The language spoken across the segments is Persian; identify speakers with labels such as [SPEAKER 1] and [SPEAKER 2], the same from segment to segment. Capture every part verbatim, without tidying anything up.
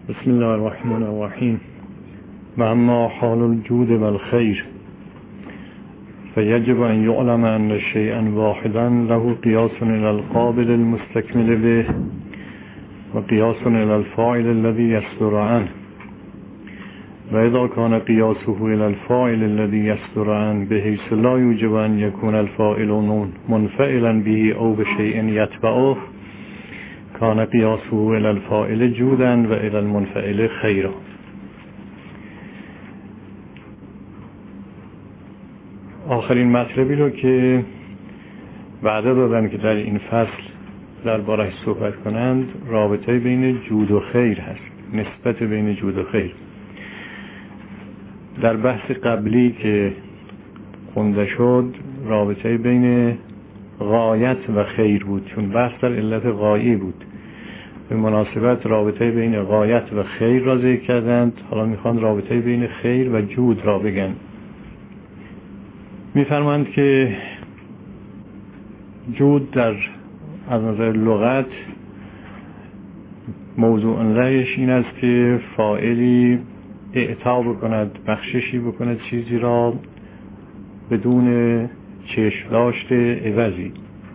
[SPEAKER 1] بسم الله الرحمن الرحیم. و اما حال الجود و الخیر فیجب ان یعلم ان شیئا واحدا له قیاس الى القابل المستکمل به و قیاس الى الفاعل الذي يصدر عنه، و اذا كان قیاسه الى الفاعل الذي يصدر عنه بحيث لا يوجب ان يكون الفاعل منفعلا به او بشيء يتبعه کان قیاسه الى الفاعل جودا و الى المنفعل خیرا. آخرین مطلبی رو که وعده دادن که در این فصل درباره‌اش صحبت کنند رابطه بین جود و خیر هست، نسبت بین جود و خیر. در بحث قبلی که خونده شد رابطه بین غایت و خیر بود، چون بحث در علت غایه بود. به مناسبت رابطه بین غایت و خیر را ذکر کردند، حالا میخوان رابطه بین خیر و جود را بگن. میفرمایند که جود در از نظر لغت موضوع لهش این است که فاعلی اعطا بکند، بخششی بکند چیزی را بدون چشم داشته عوضی.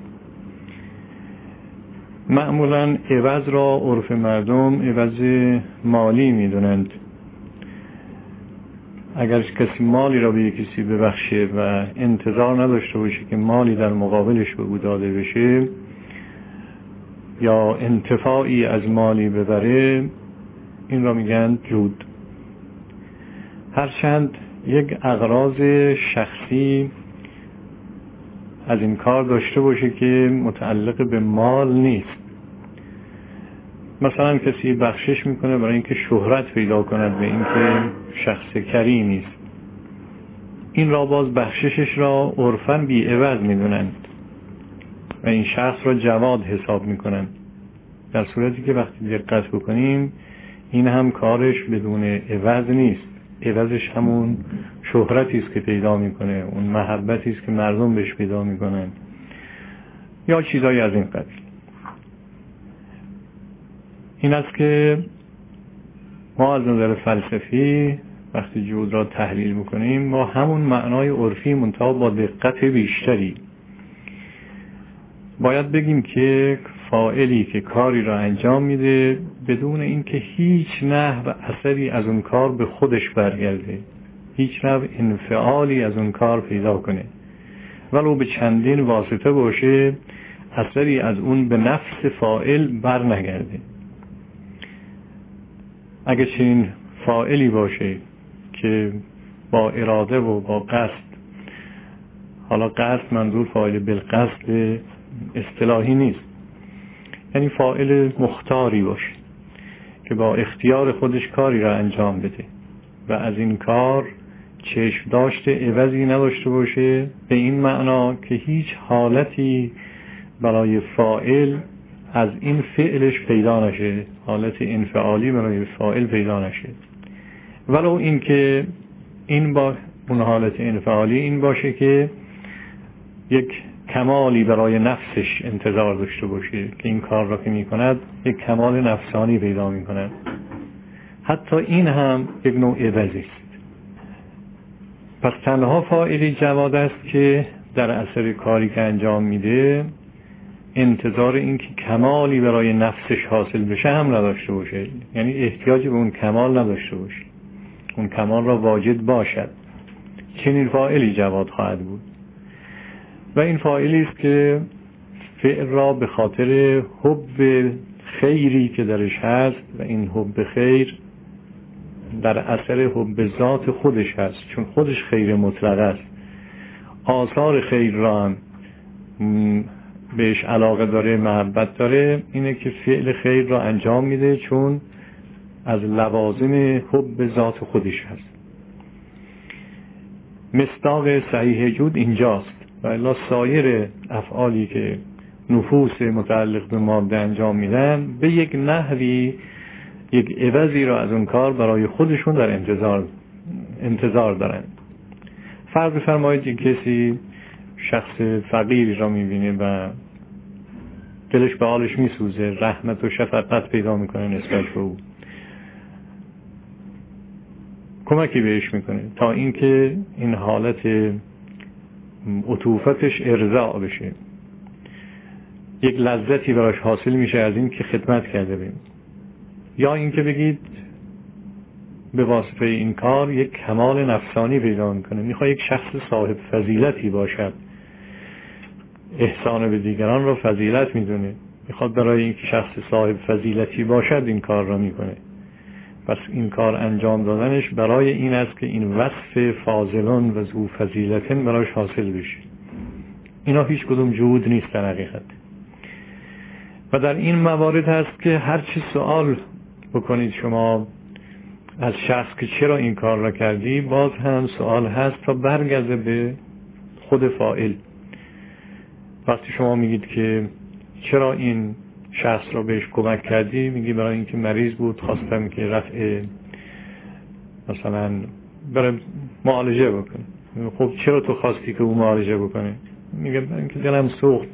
[SPEAKER 1] معمولا عوض را عرف مردم عوض مالی میدونند. اگر کسی مالی را به کسی ببخشه و انتظار نداشته باشه که مالی در مقابلش به او داده بشه یا انتفاعی از مالی ببره، این را میگن جود. هرچند یک اغراض شخصی از این کار داشته باشه که متعلق به مال نیست. مثلا کسی بخشش میکنه برای اینکه شهرت پیدا کند به اینکه شخص کریمی است، این را باز بخششش را عرفاً بی عوض میدونند و این شخص را جواد حساب میکنند، در صورتی که وقتی دقت بکنیم این هم کارش بدون عوض نیست. عوضش همون شهرتی است که پیدا میکنه، اون محبتی است که مردم بهش پیدا میکنن یا چیزایی از این قبیل. این است که ما از نظر فلسفی وقتی جود را تحلیل میکنیم با همون معنای عرفی منتها با دقت بیشتری باید بگیم که فاعلی که کاری را انجام میده بدون اینکه هیچ نحو اثری از اون کار به خودش برگرده، هیچ نحو انفعالی از اون کار پیدا کنه، ولو به چندین واسطه باشه اثری از اون به نفس فاعل بر نگرده. اگه چنین فاعلی باشه که با اراده و با قصد، حالا قصد منظور فاعل بالقصد اصطلاحی نیست، یعنی فاعل مختاری باشه که با اختیار خودش کاری را انجام بده و از این کار چشم داشته عوضی نداشته باشه، به این معنا که هیچ حالتی برای فاعل از این فعلش پیدا نشه، حالت انفعالی برای فاعل پیدا نشه، ولو این که این با اون حالت انفعالی این باشه که یک کمالی برای نفسش انتظار داشته باشه که این کار را که می کند یک کمال نفسانی پیدا می کند. حتی این هم یک نوع عوضی است. پس تنها فاعلی جواد است که در اثر کاری که انجام میده انتظار این که کمالی برای نفسش حاصل بشه هم نداشته باشه، یعنی احتیاج به اون کمال نداشته باشه، اون کمال را واجد باشد. چنین فاعلی جواد خواهد بود و این فاعلی است که فعل را به خاطر حب خیری که درش هست و این حب خیر در اثر حب ذات خودش هست، چون خودش خیر مطلق است، آثار خیر را هم بهش علاقه داره، محبت داره، اینه که فعل خیر را انجام میده چون از لوازم حب ذات خودش هست. مصداق صحیح جود اینجاست و الا سایر افعالی که نفوس متعلق به ماده انجام میدن به یک نحوی یک عوضی را از اون کار برای خودشون در انتظار انتظار دارن. فرض بفرمایید یک کسی شخص فقیری را میبینه و دلش به حالش میسوزه، رحمت و شفقت پیدا میکنه نسبت به او کمکی بهش میکنه تا اینکه این حالت عطوفتش ارضاء بشه، یک لذتی براش حاصل میشه از این که خدمت کرده بیم. یا اینکه بگید به واسطه این کار یک کمال نفسانی پیدا میکنه، میخواد یک شخص صاحب فضیلتی باشد، احسان به دیگران را فضیلت میدونه، میخواد برای اینکه شخص صاحب فضیلتی باشد این کار را میکنه. پس این کار انجام دادنش برای این است که این وصف فاضلان و ذو فضیلتن براش حاصل بشه. اینا هیچ کدوم جهود نیست در حقیقت. و در این موارد هست که هر چی سوال بکنید شما از شخص که چرا این کار را کردی، باز هم سوال هست تا برگرده به خود فاعل. وقتی شما میگید که چرا این شخص را بهش کمک کردی، میگی برای اینکه مریض بود، خواستم که رفع مثلا برای معالجه بکنه. خب چرا تو خواستی که او معالجه بکنه؟ میگه برای اینکه دلم سوخت،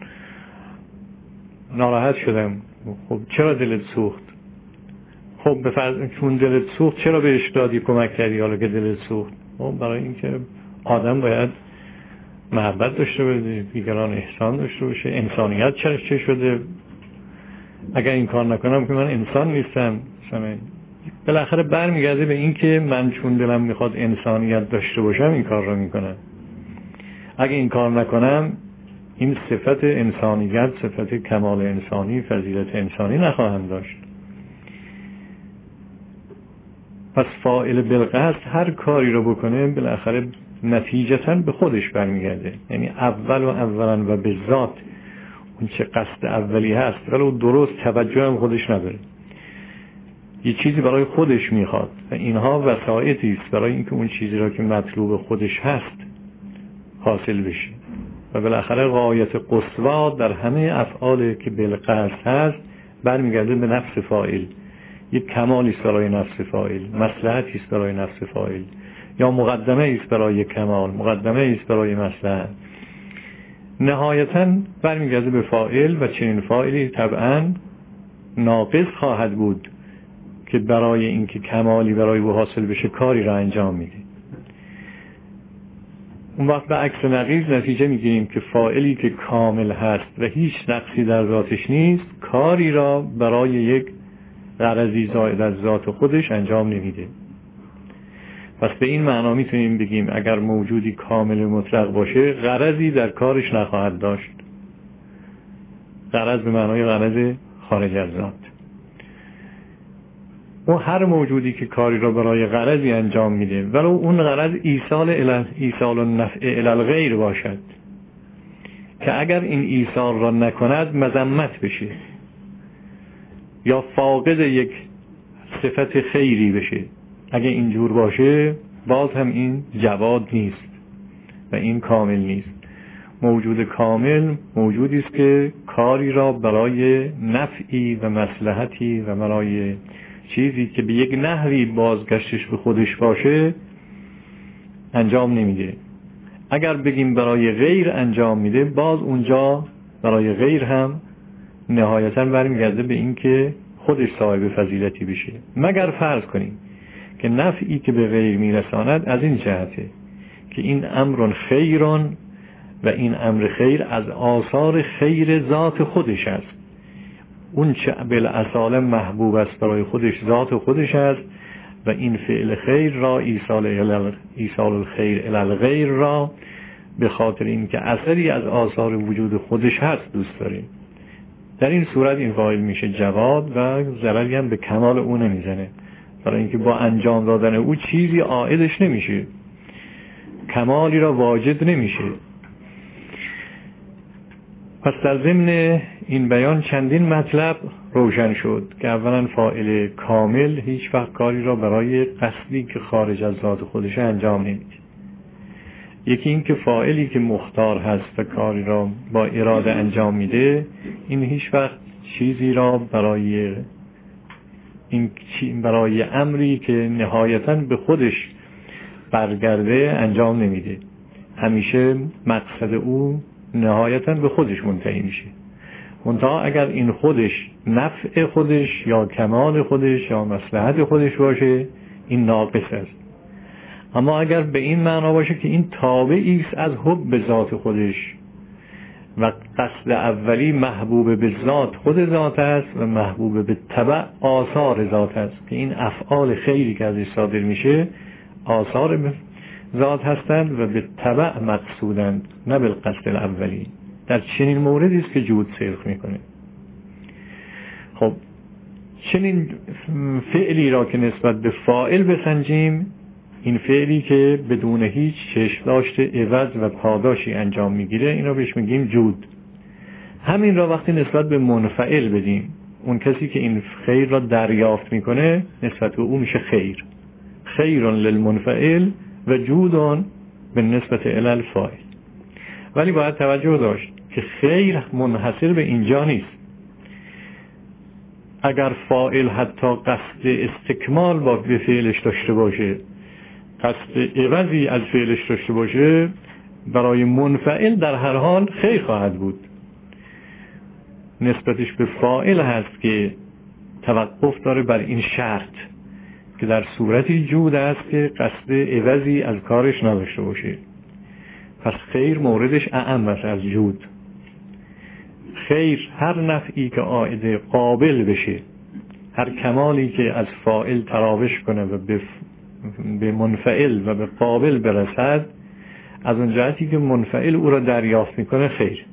[SPEAKER 1] ناراحت شدم. خب چرا دلت سوخت؟ خب به فرض چون دلت سوخت چرا بهش دادی کمک کردی حالا که دلت سوخت؟ خب برای اینکه آدم باید محبت داشته باشه، دیگران احسان داشته باشه، انسانیت چرش چه شده؟ اگر این کار نکنم که من انسان نیستم. مثلا بالاخره برمیگرده به این که من چون دلم میخواد انسانیت داشته باشم این کار رو میکنم. اگه این کار نکنم این صفت انسانیت، صفت کمال انسانی، فضیلت انسانی نخواهم داشت. پس فاعل بالقصد هر کاری رو بکنه بالاخره نتیجتاً به خودش برمیگرده. یعنی اول و اولا و به ذات اون چه قصد اولی هست ولی درست توجه هم خودش نداره، یه چیزی برای خودش میخواد و اینها وسایطی است برای اینکه اون چیزی را که مطلوب خودش هست حاصل بشه. و بالاخره غایت قصوا در همه افعال که بالقصد هست برمیگرده به نفس فاعل. یک کمالی است برای نفس فاعل، مصلحتی است برای نفس فاعل، یا مقدمه است برای کمال، مقدمه است برای مصلحت. نهایتاً برمیگرده به فاعل و چنین فاعلی طبعاً ناقص خواهد بود که برای اینکه کمالی برای او حاصل بشه کاری را انجام میده. اون وقت به عکس نقیض نتیجه میگیریم که فاعلی که کامل هست و هیچ نقصی در ذاتش نیست کاری را برای یک غرضی زائد از ذات خودش انجام نمیده. پس به این معنا میتونیم بگیم اگر موجودی کامل مطلق باشه غرضی در کارش نخواهد داشت. غرض به معنای غرض خارج از ذات. و هر موجودی که کاری را برای غرضی انجام میده ولو اون غرض ایصال الی ایصال النفع الی الغیر باشد که اگر این ایصال را نکند مذمت بشه یا فاقد یک صفت خیری بشه، اگه اینجور باشه باز هم این جواد نیست و این کامل نیست. موجود کامل موجودی است که کاری را برای نفعی و مصلحتی و برای چیزی که به یک نحوی بازگشتش به خودش باشه انجام نمیده. اگر بگیم برای غیر انجام میده باز اونجا برای غیر هم نهایتاً برمیگرده به این که خودش صاحب فضیلتی بشه، مگر فرض کنیم که نفعی که به غیر میرساند از این جهته که این امر خیران و این امر خیر از آثار خیر ذات خودش است. اون چه بالاصاله محبوب است برای خودش ذات خودش است و این فعل خیر را ایصال ایصال الخیر الی الغیر را به خاطر اینکه اثری از آثار وجود خودش هست دوست داریم. در این صورت این فاعل میشه جواد و ضرری هم به کمال او نمیزنه، برای اینکه با انجام دادن او چیزی عائدش نمیشه، کمالی را واجد نمیشه. پس در ضمن این بیان چندین مطلب روشن شد که اولا فاعل کامل هیچ وقت کاری را برای قصدی که خارج از ذات خودش انجام نمیده. یکی این که فاعلی که مختار هست و کاری را با اراده انجام میده این هیچ وقت چیزی را برای این برای امری که نهایتاً به خودش برگرده انجام نمیده. همیشه مقصد او نهایتاً به خودش منتهی میشه. منتها اگر این خودش نفع خودش یا کمال خودش یا مصلحت خودش باشه این ناقص است. اما اگر به این معنا باشه که این تابعی است از حب به ذات خودش و قصد اولی محبوب به ذات خود ذات است و محبوب به تبع آثار ذات است، که این افعال خیری که ازش صادر میشه آثار ذات هستند و به تبع مقصودند، نه بالقصد الاولی. در چنین موردی است که جود صدق میکنه. خب چنین فعلی را که نسبت به فاعل بسنجیم، این فعلی که بدون هیچ چشم داشته عوض و پاداشی انجام میگیره، این را بهش میگیم جود. همین را وقتی نسبت به منفعل بدیم، اون کسی که این خیر را دریافت میکنه، نسبت به او میشه خیر. خیرون للمنفعل و جودون به نسبت الالفاعل. ولی باید توجه داشت که خیر منحصر به اینجا نیست. اگر فاعل حتی قصد استکمال با به فعلش داشته باشه، قصد عوضی از فعلش داشته باشه، برای منفعل در هر حال خیر خواهد بود. نسبتش به فاعل هست که توقف داره بر این شرط که در صورتی جود است که قصد عوضی از کارش نداشته باشه. پس خیر موردش اعم است از جود. خیر هر نفعی که عائد قابل بشه، هر کمالی که از فاعل تراوش کنه و به به منفعل و به قابل برسد، از اون جهتی که منفعل او را دریافت میکنه خیر.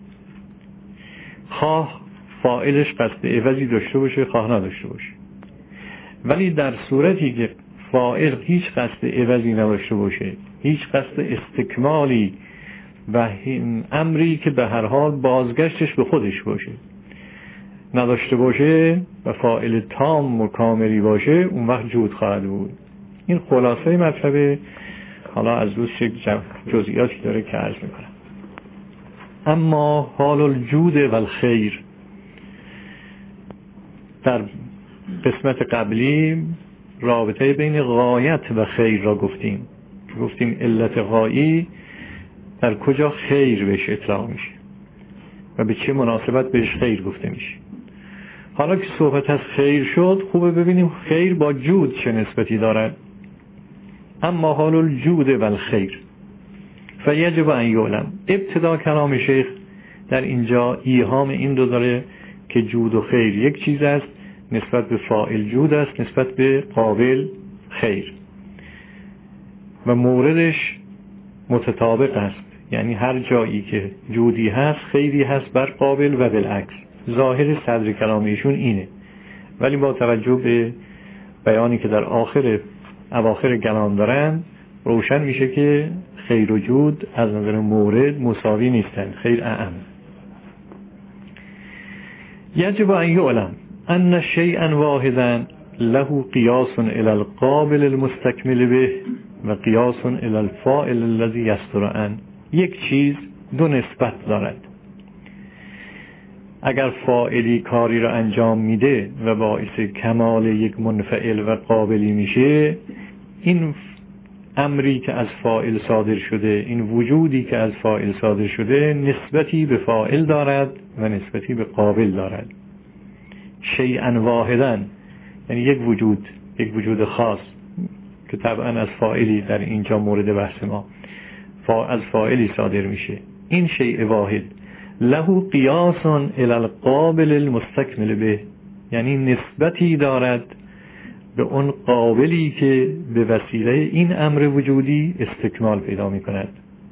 [SPEAKER 1] خواه فاعلش قصد عوضی داشته باشه، خواه نداشته باشه. ولی در صورتی که فاعل هیچ قصد عوضی نداشته باشه، هیچ قصد استکمالی و امری که به هر حال بازگشتش به خودش باشه نداشته باشه و فاعل تام و کاملی باشه، اون وقت جود خواهد بود. این خلاصه مطلب. حالا از روز یک جزئیاتی داره که عرض میکنم. اما حال الجود و الخیر، در قسمت قبلی رابطه بین غایت و خیر را گفتیم. گفتیم علت غایی در کجا خیر بهش اطلاق میشه و به چه مناسبت بهش خیر گفته میشه. حالا که صحبت از خیر شد، خوبه ببینیم خیر با جود چه نسبتی دارد. اما حال الجود و الخیر فیجب ان یعلم. ابتدا کلام شیخ در اینجا ایهام این دو داره که جود و خیر یک چیز است، نسبت به فاعل جود است، نسبت به قابل خیر، و موردش متطابق است. یعنی هر جایی که جودی هست خیری هست بر قابل و بالعکس. ظاهر صدر کلام ایشون اینه، ولی با توجه به بیانی که در آخر اواخر کلام دارن روشن میشه که خیر و جود از نظر مورد مساوی نیستند. خیر اعم. یجب ان یعلم ان شیئا واحدا له قیاس الی القابل المستکمل به و قیاس الی الفاعل الذی یصدر عنه. یک چیز دو نسبت دارد. اگر فاعلی کاری را انجام میده و باعث کمال یک منفعل و قابلی میشه، این امری که از فاعل صادر شده، این وجودی که از فاعل صادر شده، نسبتی به فاعل دارد و نسبتی به قابل دارد. شیئا واحدا یعنی یک وجود، یک وجود خاص که طبعا از فاعلی در اینجا مورد بحث ما از فاعلی صادر میشه. این شیء واحد له قیاس الی القابل المستکمل به، یعنی نسبتی دارد به اون قابلی که به وسیله این امر وجودی استکمال پیدا می کند.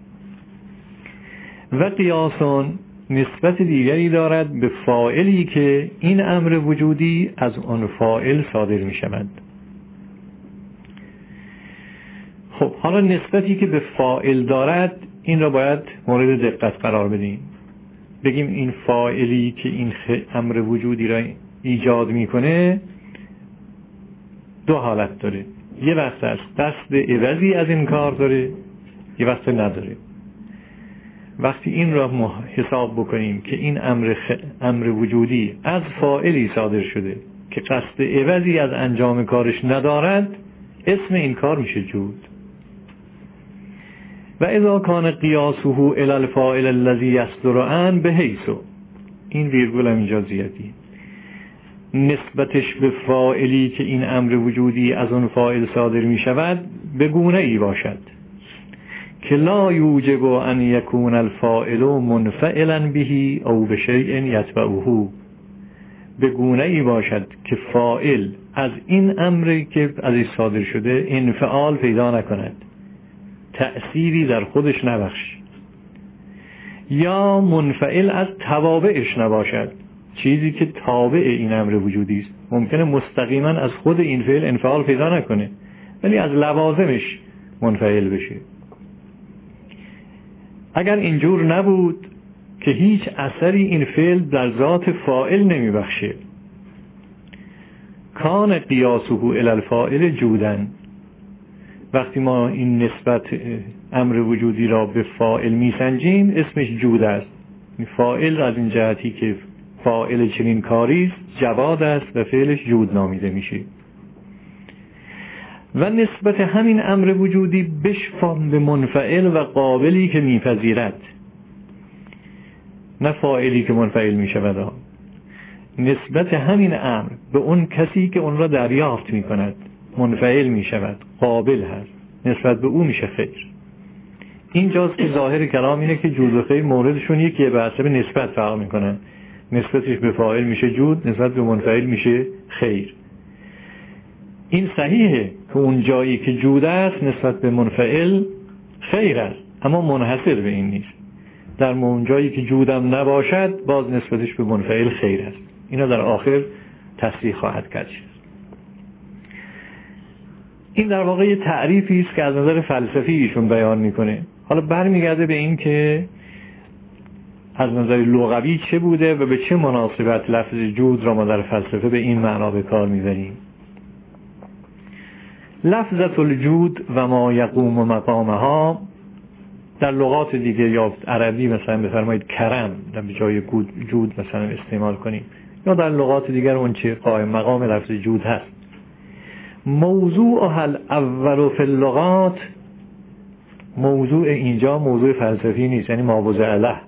[SPEAKER 1] و قیاسون نسبت دیگری دارد به فاعلی که این امر وجودی از اون فاعل صادر می شود. خب حالا نسبتی که به فاعل دارد، این را باید مورد دقت قرار بدیم. بگیم این فاعلی که این امر وجودی را ایجاد میکنه دو حالت داره. یه وقت است قصد عوضی از این کار داره، یه وقت نداره. وقتی این را حساب بکنیم که این امر, خ... امر وجودی از فاعلی صادر شده که قصد عوضی از انجام کارش ندارد، اسم این کار میشه جود. و اذا کان قیاسه الی الفاعل الذی یصدر عنه بحیث، این ویرگول هم اینجا زیادی، نسبتش به فاعلی که این امر وجودی از اون فاعل صادر می شود به گونه ای باشد که لا یوجب ان یکون الفاعل منفعلا به او بشیء یتبعه، به گونه ای باشد که فاعل از این امری که از این صادر شده انفعال پیدا نکند، تأثیری در خودش نبخش، یا منفعل از توابعش نباشد، چیزی که تابع این امر وجودی است. ممکنه مستقیما از خود این فعل انفعال پیدا نکنه ولی از لوازمش منفعل بشه. اگر اینجور نبود که هیچ اثری این فعل در ذات فاعل نمیبخشه، کان قیاسه الی الفاعل جودن، وقتی ما این نسبت امر وجودی را به فاعل میسنجیم اسمش جود است. فاعل از این جهتی که فاعل چنین کاری است جواد است و فعلش جود نامیده میشه. و نسبت همین امر وجودی بشفام به منفعل و قابلی که میپذیرد، نه فاعلی که منفعل میشود. نسبت همین امر به اون کسی که اون را دریافت میکند منفعل میشود، قابل هست، نسبت به او میشه خیر. اینجاست که ظاهر کلام اینه که جود و خیر موردشون یکیه، به حسب نسبت فرق میکنن. نسبتش به فاعل میشه جود، نسبت به منفعل میشه خیر. این صحیحه که اون جایی که جود است نسبت به منفعل خیر است، اما منحصر به این نیست. در اون جایی که جودم نباشد باز نسبتش به منفعل خیر است. اینا در آخر تصریح خواهد کرد. این در واقع یه تعریفی است که از نظر فلسفی ایشون بیان میکنه. حالا برمیگرده به این که از نظر لغوی چه بوده و به چه مناسبت لفظ جود را ما در فلسفه به این معنا به کار میبریم. لفظت الجود و ما یقوم مقامها در لغات دیگه یا عربی مثلا بفرمایید کرم در جای جود مثلا استعمال کنیم، یا در لغات دیگر اون چه قائم مقام لفظ جود هست. موضوع الاول فی اللغات، موضوع اینجا موضوع فلسفی نیست، یعنی مابوضع له.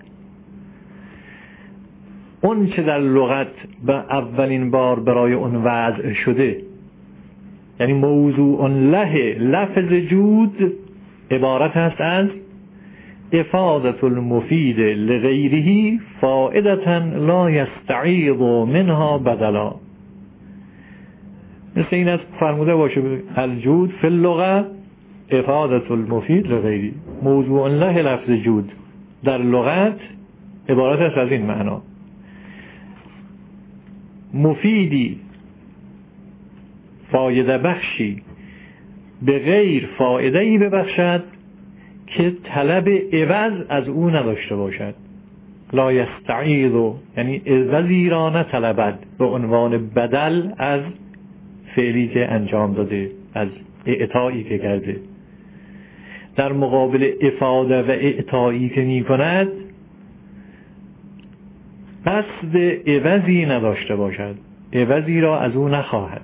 [SPEAKER 1] اون چه در لغت به اولین بار برای اون وضع شده، یعنی موضوع له، لفظ جود عبارت هست از افادة المفید لغیره فائدة لا یستعیض منها بدلا. مثل این از فرموده باشه الجود فی اللغه افادة المفید لغیره، موضوع له لفظ جود در لغت عبارت است از این معنا: مفیدی، فایده بخشی، به غیر فایده ای ببخشد که طلب عوض از او نداشته باشد. لا یستعیض یعنی عوضی را نطلبد به عنوان بدل از فعلی که انجام داده، از اعطایی که کرده. در مقابل افاده و اعطایی که می کند قصد عوضی نداشته باشد، عوضی را از او نخواهد.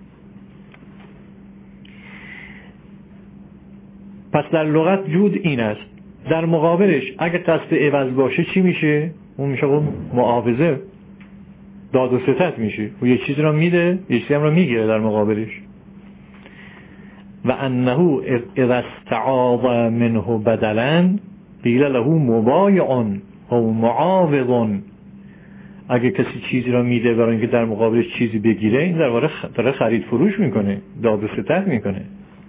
[SPEAKER 1] پس در لغت جود این است. در مقابلش اگه قصد عوض باشه چی میشه؟ اون میشه معاوضه، داد و ستد میشه. و یه چیز را میده، یه چیزی هم را میگیره در مقابلش. و انه اذا استعاض منه بدلا قیل له مبایع او معاوض. اگه کسی چیزی را میده برای اینکه در مقابلش چیزی بگیره، این در واقع داره خرید فروش میکنه، داد و ستد میکنه.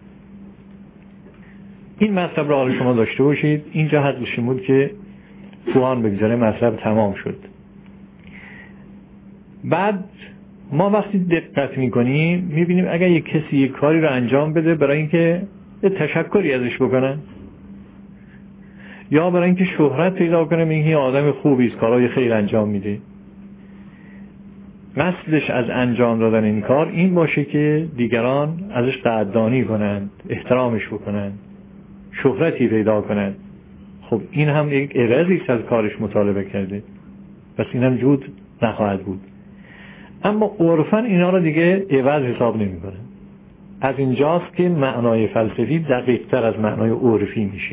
[SPEAKER 1] این مطلب را حالا شما داشته باشید. اینجا حقش بود که پوان بگذاره مطلب تمام شد. بعد ما وقتی دقت میکنیم میبینیم اگر یک کسی یک کاری رو انجام بده برای اینکه یه تشکری ازش بکنن، یا برای اینکه شهرت پیدا کنه، میگه این آدم خوبی است، کارهای خیر انجام میده، قصدش از انجام دادن این کار این باشه که دیگران ازش قدردانی کنند، احترامش بکنند، شهرتی پیدا کنند، خب این هم یک عوضی از کارش مطالبه کرده، پس این هم جود نخواهد بود. اما عرفاً اینا رو دیگه عوض حساب نمی کنن. از اینجاست که معنای فلسفی دقیق تر از معنای عرفی میشه.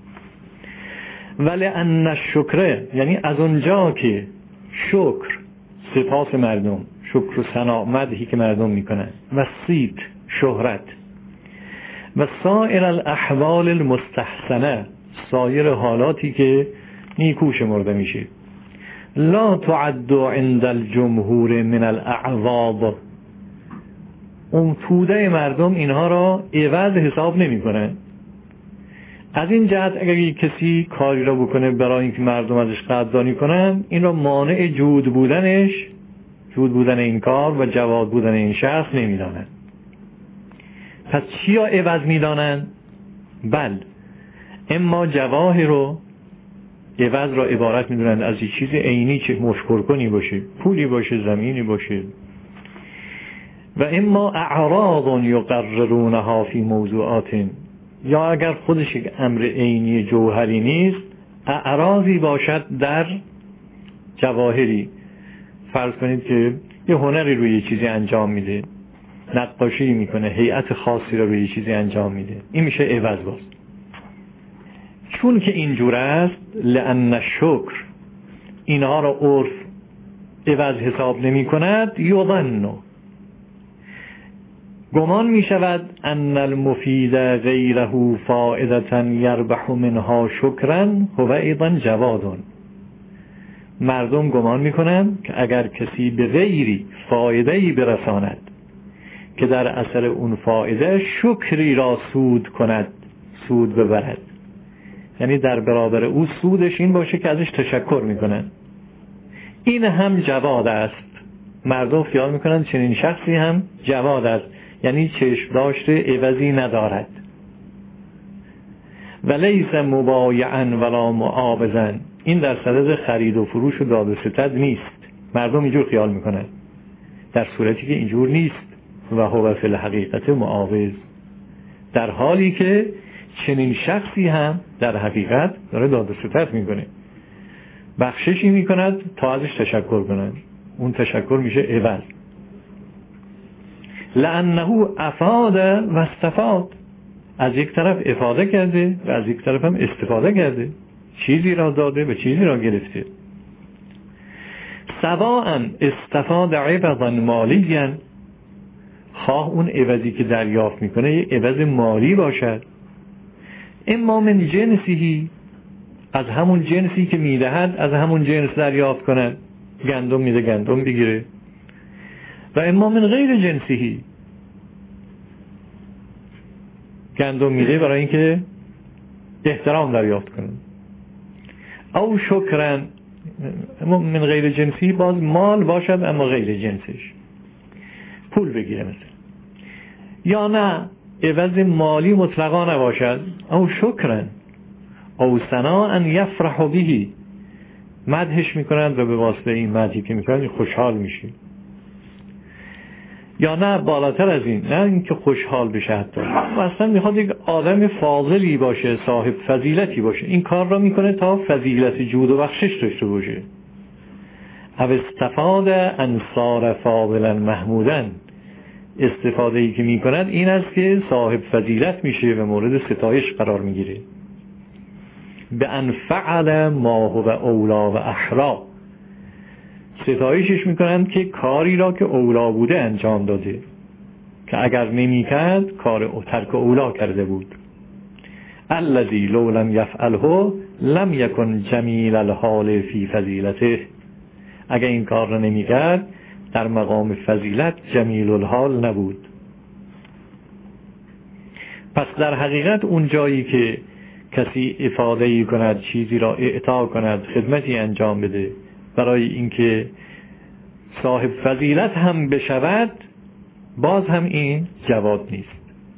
[SPEAKER 1] ولی ان الشکر، یعنی از اونجا که شکر سپاس مردم، شکر و ثنا، مدحی که مردم میکنن، و صیت شهرت، و سایر الاحوال المستحسنه، سایر حالاتی که نیکو شمرده میشه. لا تعد عند الجمهور من الاعواض، اون توده مردم اینها را عوض حساب نمی کنن. از این جهت اگر یک کسی کاری را بکنه برای اینکه مردم ازش قدردانی کنن، این را مانع جود بودنش، جود بودن این کار و جواد بودن این شخص نمیدانن. پس چی را عوض میدانن؟ بل اما جواهر رو عوض را عبارت میدونن از یک چیز عینی که مشکر کنی باشه، پولی باشه، زمینی باشه، و اما اعراض یقررونها فی موضوعات، یا اگر خودش یک امر عینی جوهری نیست، اعراضی باشد در جواهری. فرض کنید که یه هنری روی یه چیزی انجام میده، نقاشی میکنه، هیئت خاصی رو روی یه چیزی انجام میده، این میشه عوض. باز چون که اینجور است، لأن الشکر اینها را عرف عوض حساب نمی کند، یظن گمان می شود ان المفید غیره فائدة یربح منها شکرا هو ایضا جواد. مردم گمان می کنند که اگر کسی به غیری فایده‌ای برساند که در اثر اون فایده شکری را سود کند، سود ببرد، یعنی در برابر او سودش این باشه که ازش تشکر میکنن، این هم جواد است. مردم خیال میکنن چنین شخصی هم جواد است، یعنی چشم داشته عوضی ندارد. ولیس مبایعا ولا معاوضا، این در صدد خرید و فروش و داد و ستد نیست. مردم اینجور خیال میکنن، در صورتی که اینجور نیست. و هو فی الحقیقت معاوض، در حالی که چنین شخصی هم در حقیقت داره داد و ستد میکنه، بخششی میکند تا ازش تشکر کنند، اون تشکر میشه عوض. لأنه افاد و استفاد، از یک طرف افاده کرده و از یک طرف هم استفاده کرده، چیزی را داده و چیزی را گرفته. سواء استفاد عوضا مالیا، خواه اون عوضی که دریافت میکنه یک عوض مالی باشد، اما من جنسیه، از همون جنسی که میدهد از همون جنس دریافت کند، گندم میده گندم بگیره، و اما من غیر جنسیه، گندم میده برای اینکه احترام دریافت کنه. او شکرن، اما من غیر جنسی باز مال باشد اما غیر جنسش، پول بگیره مثلا. یا نه عوض مالی مطلقا نباشد، او شکرن او ثناء یفرح به، مدحش میکنند و به واسطه این مدحی که میکنند خوشحال میشی. یا نه بالاتر از این، نه اینکه خوشحال بشه، حتی اصلا میخواد یک آدم فاضلی باشه، صاحب فضیلتی باشه، این کار را میکنه تا فضیلت جود و بخشش داشته باشه. او استفاد انصار فاضلا محمودا، استفاده ای که میکند این است که صاحب فضیلت میشه و مورد ستایش قرار میگیره. به ان فعل ما هو اولا و احرا، ستایشش میکنند که کاری را که اولا بوده انجام داده، که اگر نمیکرد کار ترک اولا کرده بود. الذی لو لم یفعله لم یکن جمیل الحال فی فضیلته، اگر این کار را نمیکرد در مقام فضیلت جمیل الحال نبود. پس در حقیقت اون جایی که کسی افاده‌ای کند، چیزی را اعطا کند، خدمتی انجام بده برای اینکه صاحب فضیلت هم بشود، باز هم این جواد نیست.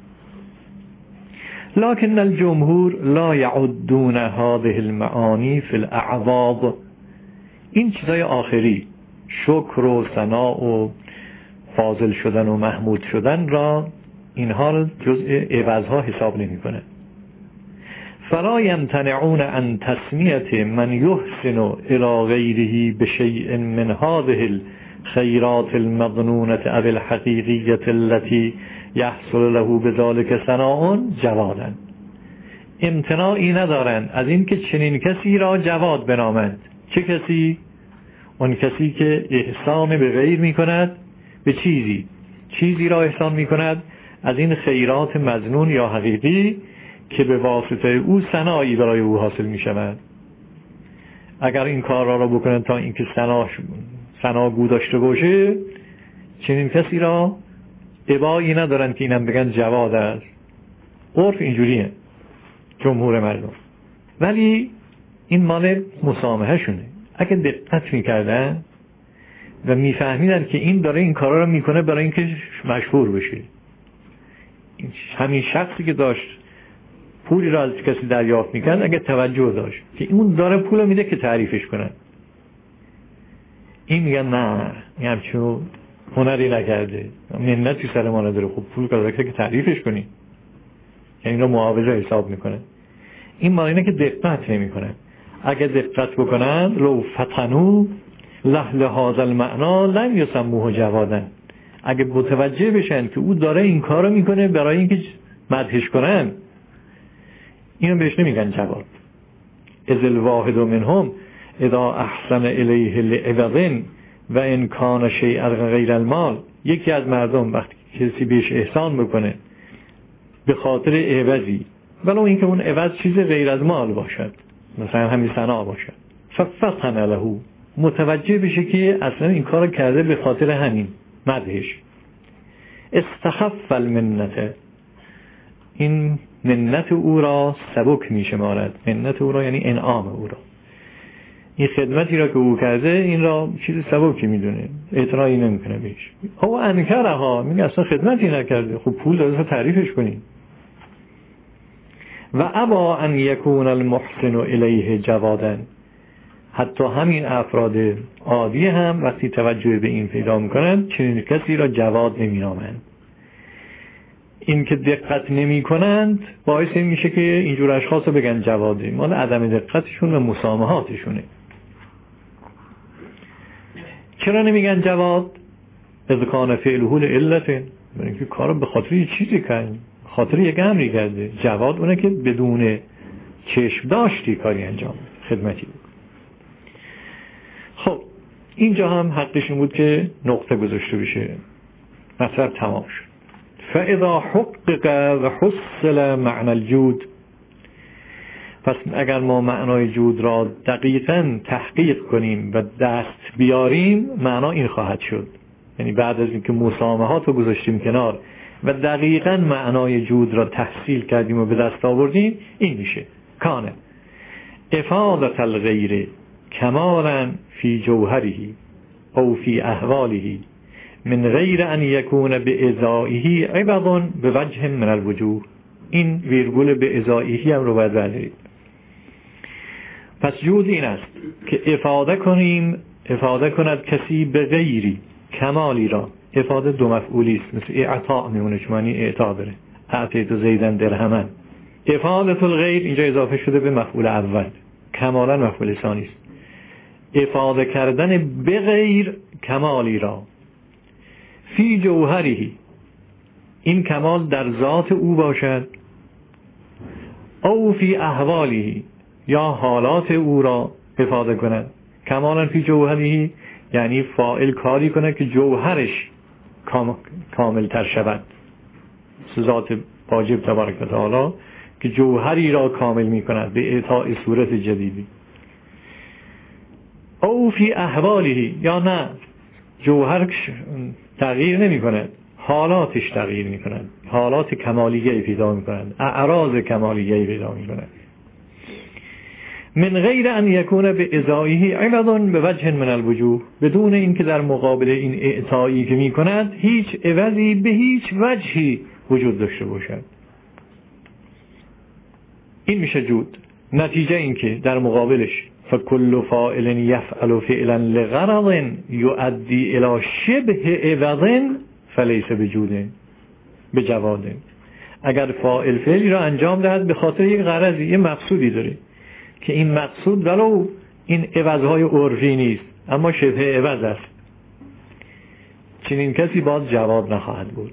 [SPEAKER 1] لكن الجمهور لا يعدون هذه المعانی فی الاعواض، این چیزای آخری، شکر و ثنا و فاضل شدن و محمود شدن را، اینها جزء عوضها حساب نمی کنه. فلا یمتنعون عن تسمیت من یحسن الی غیره بشیء من هذه الخیرات المظنونة او الحقیقیة التي یحصل له بذلك ثناء جوادا، امتناعی ندارند از این که چنین کسی را جواد بنامند. چه کسی؟ اون کسی که احسان به غیر می کند، به چیزی چیزی را احسان می کند از این خیرات مظنون یا حقیقی که به واسطه او ثنایی برای او حاصل می شود. اگر این کار را, را بکنن تا اینکه ثناش ثناگو داشته باشه، چنین کسی را ابایی ندارن که اینم بگن جواد است. عرف اینجوریه جمهور مردم. ولی این مال مسامحه شونه. اگه دقت میکردن و میفهمیدن که این داره این کارا رو میکنه برای اینکه مشهور بشه، همین شخصی که داشت پولی را از کسی دریافت میکرد اگه توجه داشت که اون داره پول میده که تعریفش کنن، این میگن نه این همچون هنری نکرده، منتی سر ما نداره، خب پول کار که تعریفش کنی، یعنی این رو معاوضه حساب میکنه. این معنی اینه که دقت نمیکنن. اگه دقت بکنن لو فتنو لحل هذا المعنا لم یسموه جوادن، اگه متوجه بشن که او داره این کارو میکنه برای اینکه مدحش کنن، اینو بهش نمیگن جواد. اذ الواحد منهم اذا احسن الیه لعوض و ان کان شیئا غیر المال، یکی از مردم وقتی کسی بهش احسان بکنه به خاطر عوضی، ولو اینکه اون عوض چیز غیر از مال باشد، مثلا همین ثنا باشد، ففتن له، متوجه بشه که اصلا این کار کرده به خاطر همین مدحش. استخف المنت، این منت او را سبک می شمارد. منت او را یعنی انعام او را، این خدمتی را که او کرده این را چیز سبکی می دونه، اعتراضی نمی کنه بهش. او انکره ها، میگه اصلا خدمتی نکرده، خب پول داره تعریفش کنیم. و ابا ان یکون المحسن الیه جوادن، حتی همین افراد عادی هم وقتی توجه به این پیدا میکنند چنین کسی را جواد نمینامند. این که دقت نمی کنند باعث این میشه که اینجور اشخاص رو بگن جواده، مال عدم دقتشون و مسامحاتشونه. چرا نمیگن جواد؟ از کان فعله لعلت، برای اینکه کارو به خاطر یه چیزی کرد، خاطر یک امری کرده. جواد اونه که بدون چشم داشتی کاری انجام خدمتی بود. خب اینجا هم حقش بود که نقطه گذاشته بشه، مطلب تمام شد. فاذا حقق و حصل معنى الجود، پس اگر ما معنای جود را دقیقاً تحقیق کنیم و دست بیاریم، معنا این خواهد شد. یعنی بعد از اینکه مسامحات رو گذاشتیم کنار و دقیقاً معنای جود را تحصیل کردیم و به دست آوردیم، این میشه کانه افادت الغیر کمالا فی جوهره او فی احواله من غیر ان یکون به ازائه عوض به وجه من الوجوه. این ویرگول به ازائه هم رو باید بردارید. پس جود این است که افاده کنیم، افاده کند کسی به غیری کمالی را. افاده دو مفعولی است، مثل اعطاء میمونه، چون معنی اعطاء داره، اعطیت زیدن درهمن. افاده الغیر اینجا اضافه شده به مفعول اول، کمالا مفعول ثانی است. افاده کردن به غیر کمالی را فی جوهره، این کمال در ذات او باشد، او فی احواله، یا حالات او را افاده کند. کمالا فی جوهره یعنی فاعل کاری کند که جوهرش کام... کامل تر شود، ذات واجب تبارک و تعالی که جوهری را کامل می کند به اعطاء صورت جدیدی. او فی احواله، یا نه جوهرش تغییر نمی کند، حالاتش تغییر می کند، حالات کمالیه پیدا می کند، اعراض کمالیه پیدا می کند. من غیر ان یکون به ازائه عوض به وجه من الوجوه، بدون اینکه در مقابل این اعطایی که می کند هیچ عوضی به هیچ وجهی وجود داشته باشد. این میشه جود. نتیجه این که در مقابلش فکل فاعل یفعل فعلا لغرض یؤدی الی شبه عوض فلیس بجود بجواد. اگر فاعل فعلی را انجام دهد به خاطر یک غرضی، یک مقصودی داره که این مقصود ولو این عوضهای عرفی نیست اما شبه عوض است، چنین کسی باز جواد نخواهد بود.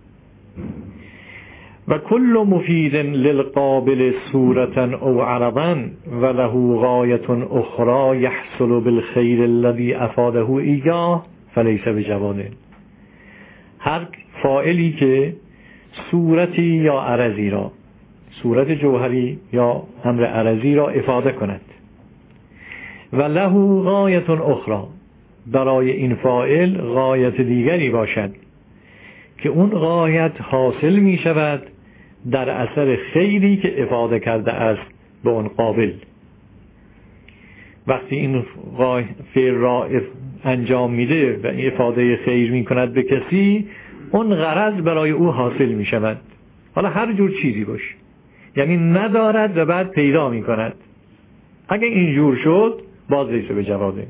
[SPEAKER 1] و کل مفید للقابل صورتا او عرضا و له غایت اخرى یحصل بالخیر الذي افاده ایاه فلیس بجواد. هر فاعلی که صورتی یا عرضی را، صورت جوهری یا امر عرضی را افاده کند. و له غایت اخرى، برای این فاعل غایت دیگری باشد که اون غایت حاصل می شود در اثر خیری که افاده کرده است به اون قابل. وقتی این فعل را انجام میده و افاده خیر می کند به کسی، اون غرض برای او حاصل می شود، حالا هر جور چیزی باشه، یعنی ندارد و بعد پیدا می کند. اگه اینجور شد باز لیسه به جواده.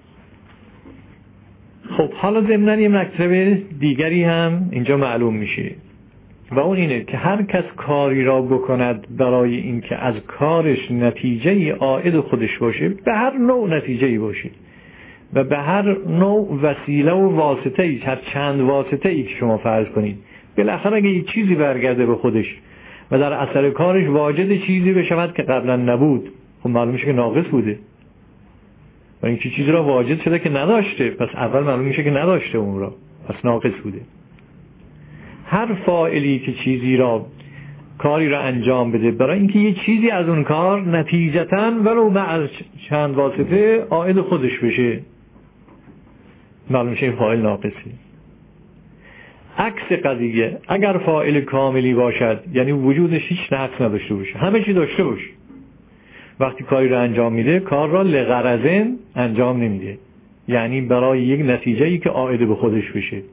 [SPEAKER 1] خب حالا ضمناً یه مطلب دیگری هم اینجا معلوم میشه و اون اینه که هر کس کاری را بکند برای اینکه از کارش نتیجه عائد خودش باشه، به هر نوع نتیجه‌ای باشه و به هر نوع وسیله و واسطه‌ای، هر چند واسطه‌ای که شما فرض کنید، بالاخره اگه یه چیزی برگرده به خودش و در اثر کارش واجد چیزی بشود که قبلا نبود، خب معلوم میشه که ناقص بوده. و این چیزی را واجد شده که نداشته، پس اول معلوم میشه که نداشته اون را، پس ناقص بوده. هر فاعلی که چیزی را، کاری را انجام بده برای اینکه یه چیزی از اون کار نتیجتاً ولو بعد چند واسطه عائد خودش بشه، معلوم میشه این فاعل ناقصی. عکس قضیه، اگر فاعل کاملی باشد، یعنی وجودش هیچ نقص نداشته باشه، همه چی داشته باشه، وقتی کاری را انجام میده کار را لغرضن انجام نمیده، یعنی برای یک نتیجه‌ای که عائد به خودش بشه.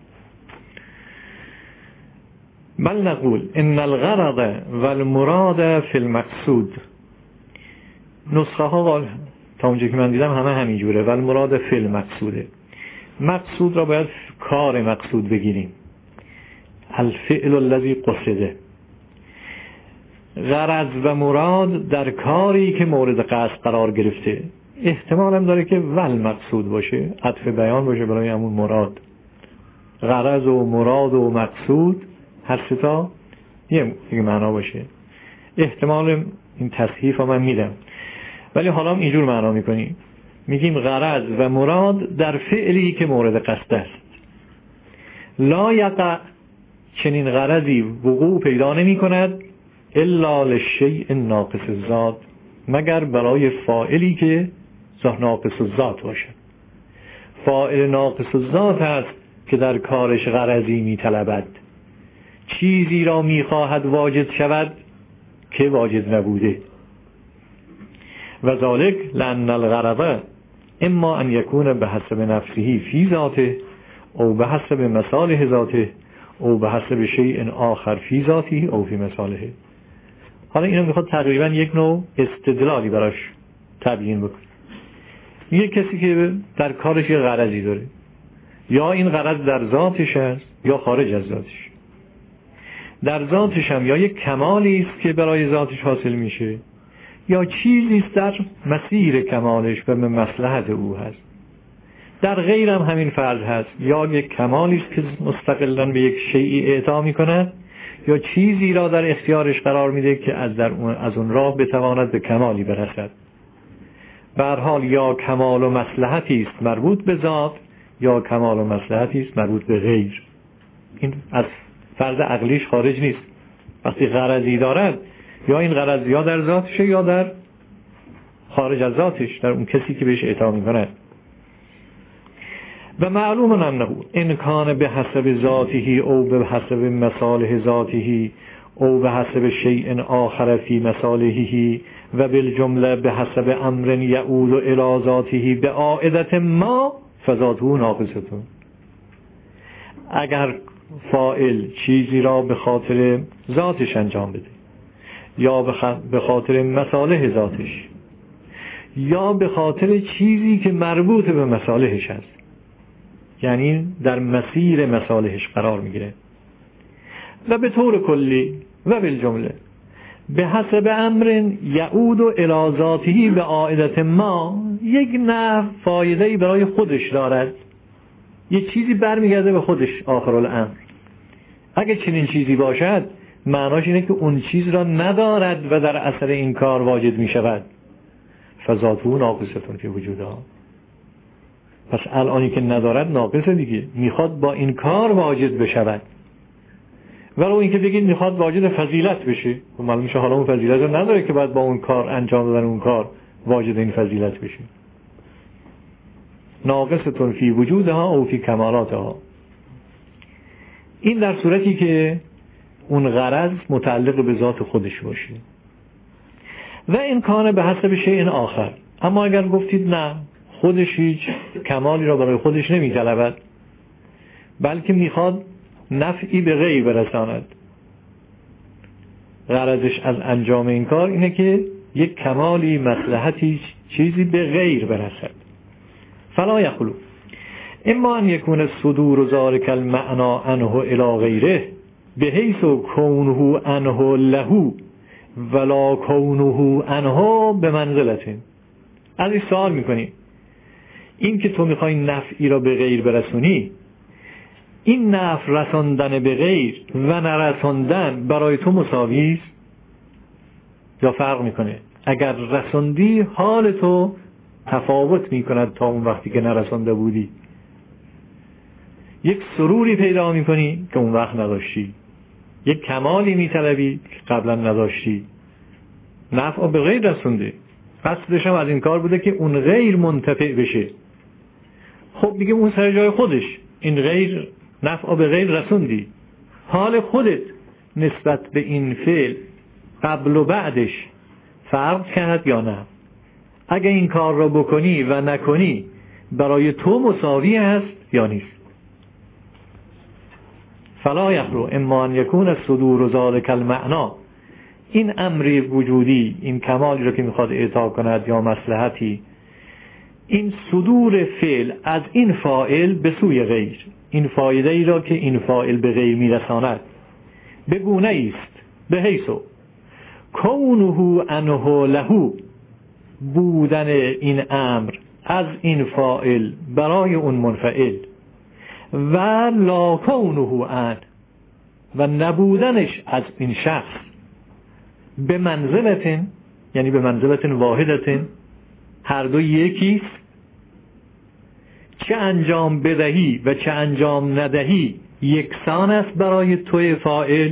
[SPEAKER 1] بل نقول ان الغرض والمراد فی المقصود. نسخه ها تا اونجا که من دیدم همه همینجوره، والمراد فی المقصوده. مقصود را باید کار مقصود بگیریم، الفعل الذی قصده. غرض و مراد در کاری که مورد قصد قرار گرفته، احتمال هم داره که ول مقصود باشه، عطف بیان باشه برای همون مراد. غرض و مراد و مقصود هر سه تا یه معنا باشه. احتمال این تصحیف رو من میدم، ولی حالا اینجور معنا میکنیم، میگیم غرض و مراد در فعلی که مورد قصد است. لا یقع، چنین غرضی وقوع پیدا نمی کند الا للشیء ناقص الذات، مگر برای فاعلی که ناقص الذات باشد. فاعل ناقص الذات است که در کارش غرضی می طلبد، چیزی را می خواهد واجد شود که واجد نبوده. و ذالک لأن الغرض اما ان یکون به حسب نفسه فی ذاته او به حسب مصالح ذاته او به حسب شیء آخر فی ذاته او فی مصالحه. حالا اینو میخواد تقریبا یک نوع استدلالی براش تبیین بکنه. یک کسی که در کارش یه غرضی داره، یا این غرض در ذاتش است یا خارج از ذاتش. در ذاتش هم یا یک کمالی است که برای ذاتش حاصل میشه، یا چیزی است در مسیر کمالش و به مصلحت او هست. در غیر هم همین فرض هست، یا یک کمالی است که مستقلاً به یک شیئی اعطا میکند، یا چیزی را در اختیارش قرار میده که از در اون از اون راه بتواند به کمالی برسد. به هر حال یا کمال و مصلحتی است مربوط به ذات، یا کمال و مصلحتی است مربوط به غیر. این از فرض عقلیش خارج نیست. وقتی غرضی دارد، یا این غرض یا در ذاتش یا در خارج از ذاتش، در اون کسی که بهش اعطا میکند. و معلوم انه ان کان به حسب ذاته او به حسب مصالح ذاته او به حسب شیء آخر فی مصالحه و بالجمله به حسب امر یعود الی ذاته به عائدت ما فذاته ناقصه. اگر فاعل چیزی را به خاطر ذاتش انجام بده، یا به خاطر مصالح ذاتش، یا به خاطر چیزی که مربوط به مصالحش است، یعنی در مسیر مصالحش قرار میگیره، و به طور کلی و بالجمله به حسب امر یعود الی ذاته به عائدت ما، یک نفع فایده‌ای برای خودش دارد، یه چیزی برمیگرده به خودش آخر الامر. اگه چنین چیزی باشد، معناش اینه که اون چیز را ندارد و در اثر این کار واجد می شود. فذاته ناقصتون فی وجودها. پس الانی که ندارد ناقصه دیگه، میخواد با این کار واجد بشود. ولو اینکه بگید میخواد واجد فضیلت بشه، خب معلوم میشه حالا اون فضیلت رو نداره که باید با اون کار انجام دادن اون کار واجد این فضیلت بشه. ناقصتون فی وجودها او فی کمالاتها. این در صورتی که اون غرض متعلق به ذات خودش باشه. و این کانه به حسب شیء آخر. اما اگر گفتید نه، خودش هیچ کمالی را برای خودش نمی طلبد، بلکه میخواد نفعی به غیر برساند، غرضش از انجام این کار اینه که یک کمالی، مصلحتی، چیزی به غیر برسد. فلا یخلو اما ان یکون الصدور ذلک المعنى عنه الی غیره بحیث کونه عنه له ولا کونه عنه بمنزلته. از این سوال میکنی این که تو میخوای نفعی را به غیر برسونی، این نفع رساندن به غیر و نرساندن برای تو مساوی است یا فرق میکنه؟ اگر رساندی حال تو تفاوت میکند تا اون وقتی که نرسانده بودی. یک سروری پیدا میکنی که اون وقت نداشتی، یک کمالی میطلبی که قبلا نداشتی. نفع به غیر رسونده، قصدش هم از این کار بوده که اون غیر منتفع بشه. خب میگه اون سر جای خودش، این غیر نفع به غیر رسوندی، حال خودت نسبت به این فعل قبل و بعدش فرق کرد یا نه؟ اگه این کار را بکنی و نکنی برای تو مساوی هست یا نیست؟ فلا یخلو اما ان یکون الصدور ذلک المعنى، این امر وجودی، این کمالی را که میخواد اعطا کند یا مصلحتی، این صدور فعل از این فاعل به سوی غیر، این فایده ای را که این فاعل به غیر میرساند به گونه ایست به حیثو کونه عنه له، بودن این امر از این فاعل برای اون منفعل، و لا کونه عن، و نبودنش از این شخص به منزلت، یعنی به منزلت واحدت، هر دو یکیست. چه انجام بدهی و چه انجام ندهی یکسان است برای توی فاعل.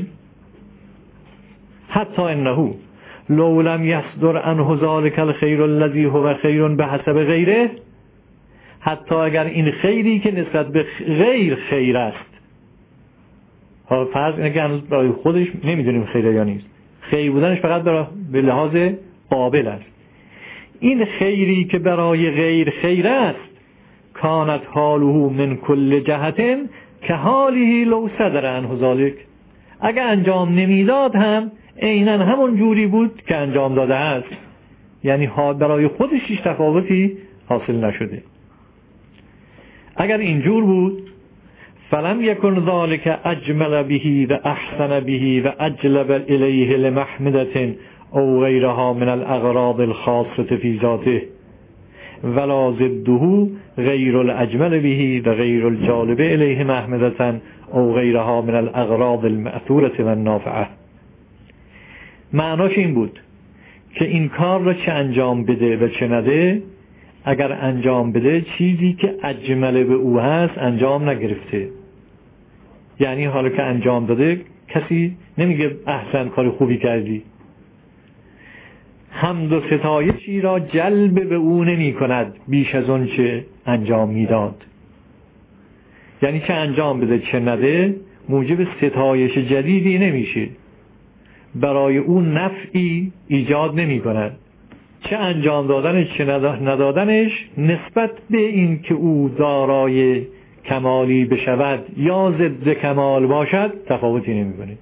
[SPEAKER 1] حتی انه لو لم یصدر عنه ذلک الخیر الذی هو خیر بحسب غیره، حتی اگر این خیری که نسبت به غیر خیر است، حالا فرض اینه که هنوز برای خودش نمیدونیم خیره یا نیست، خیر بودنش فقط برای به لحاظ قابل است، این خیری که برای غیر خیر است، کانت حاله من کل جهت که حاله لو صدر عنه ذلک، اگر انجام نمیداد هم عیناً همون جوری بود که انجام داده است، یعنی حال برای خودش هیچ تفاوتی حاصل نشده. اگر اینجور بود فلم یکن ذلک اجمل به و احسن به و اجلب الیه لمحمدة او غیرها من الاغراض الخاصة فی ذاته، ولا ضده غیر الاجمل به و غیر الجالب الیه محمدة او غیرها من الاغراض المأثورة و النافعة. معناش این بود که این کار را چه انجام بده و چه نده، اگر انجام بده چیزی که اجمل به او هست انجام نگرفته، یعنی حالا که انجام داده کسی نمیگه احسن کار خوبی کردی، حمد و ستایشی را جلب به او نمی کند بیش از اون چه انجام میداد. یعنی چه انجام بده چه نده موجب ستایش جدیدی نمیشه، برای او نفعی ایجاد نمی کند. چه انجام دادنش چه ندادنش نسبت به این که او دارای کمالی بشود یا ضد کمال باشد تفاوتی نمی کنه.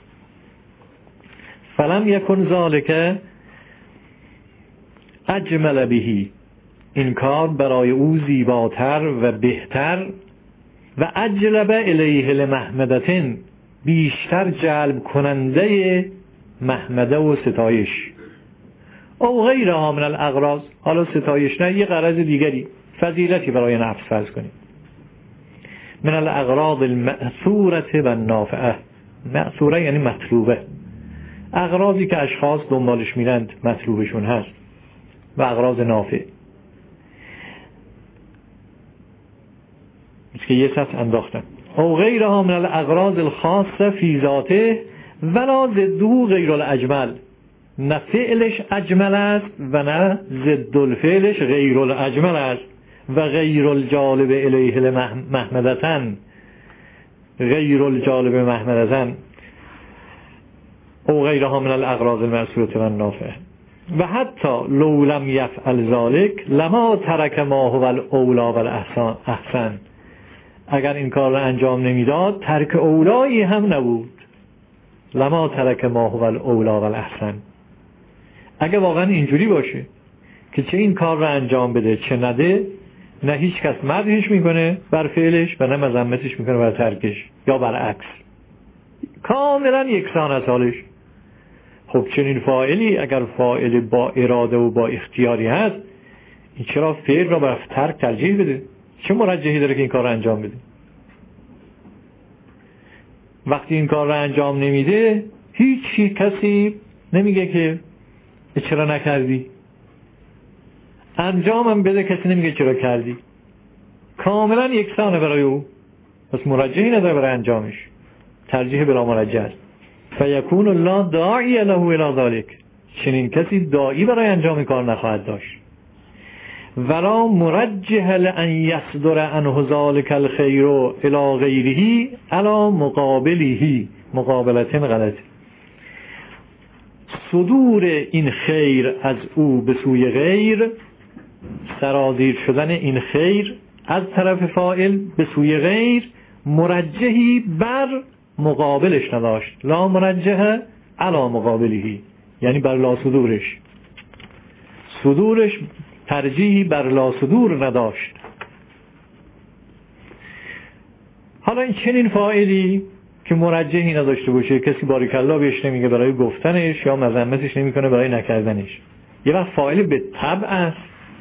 [SPEAKER 1] فلم یکن ذالک اجمل بهی، این کار برای او زیباتر و بهتر، و اجلب الیه لمحمدتن، بیشتر جلب کننده محمده و ستایش، او غیرها من الاغراض، حالا ستایش نه، یه غرض دیگری، فضیلتی برای نفس فرض کنیم، من الاغراض المأثورة و النافعه. مأثوره یعنی مطلوبه، اغراضی که اشخاص دنبالش میرند مطلوبشون هست، و اغراض نافع. مثل که یه سطح انداختن او غیرها من الاغراض الخاصه فی ذاته ولا ضده غیر الاجمل، نه فعلش اجمل است و نه ضد الفعلش غیر الاجمل است. و غیر الجالب الیه محمدتن، غیر الجالب محمدتن او غیرها من الاغراض المرسوله و النافعه. و حتی لو لم یفعل ذلک لما ترک ما هو الاولی و الاحسن، اگر این کار را انجام نمیداد ترک اولایی هم نبود. لما ترک ما هو الاولی و الاحسن، اگر واقعا اینجوری باشه که چه این کار را انجام بده چه نده، نه هیچ کس مدحش میکنه بر فعلش و نه مذمتش میکنه بر ترکش یا برعکس، کاملا یکسان از حالش. خب چنین فاعلی اگر فاعل با اراده و با اختیاری هست، این چرا فعل را بر ترک ترجیح بده؟ چه مرجحی داره که این کار را انجام بده؟ وقتی این کار را انجام نمیده هیچ کسی نمیگه که چرا نکردی، انجامم بده کسی نمیگه چرا کردی، کاملا یکسانه برای او، پس مرجحی نداره برای انجامش، ترجیح بلا مرجح است. فیکون الله داعی له الی ذلک، چنین کسی داعی برای انجام کار نخواهد داشت. ولا مرجح لان یصدر عنه ذلک الخیر الی غیره علی مقابله، مقابلتن غلط، صدور این خیر از او به سوی غیر، سرازیر شدن این خیر از طرف فاعل به سوی غیر، مرجحی بر مقابلش نداشت. لا مرجح علی مقابله، یعنی بر لا صدورش، صدورش ترجیحی بر لا صدور نداشت. حالا این چنین فاعلی که مرجحی نداشته باشه، کسی باریکالله بهش نمیگه برای گفتنش یا مذمتش نمیکنه برای نکردنش، یه وقت فاعل به طبع است،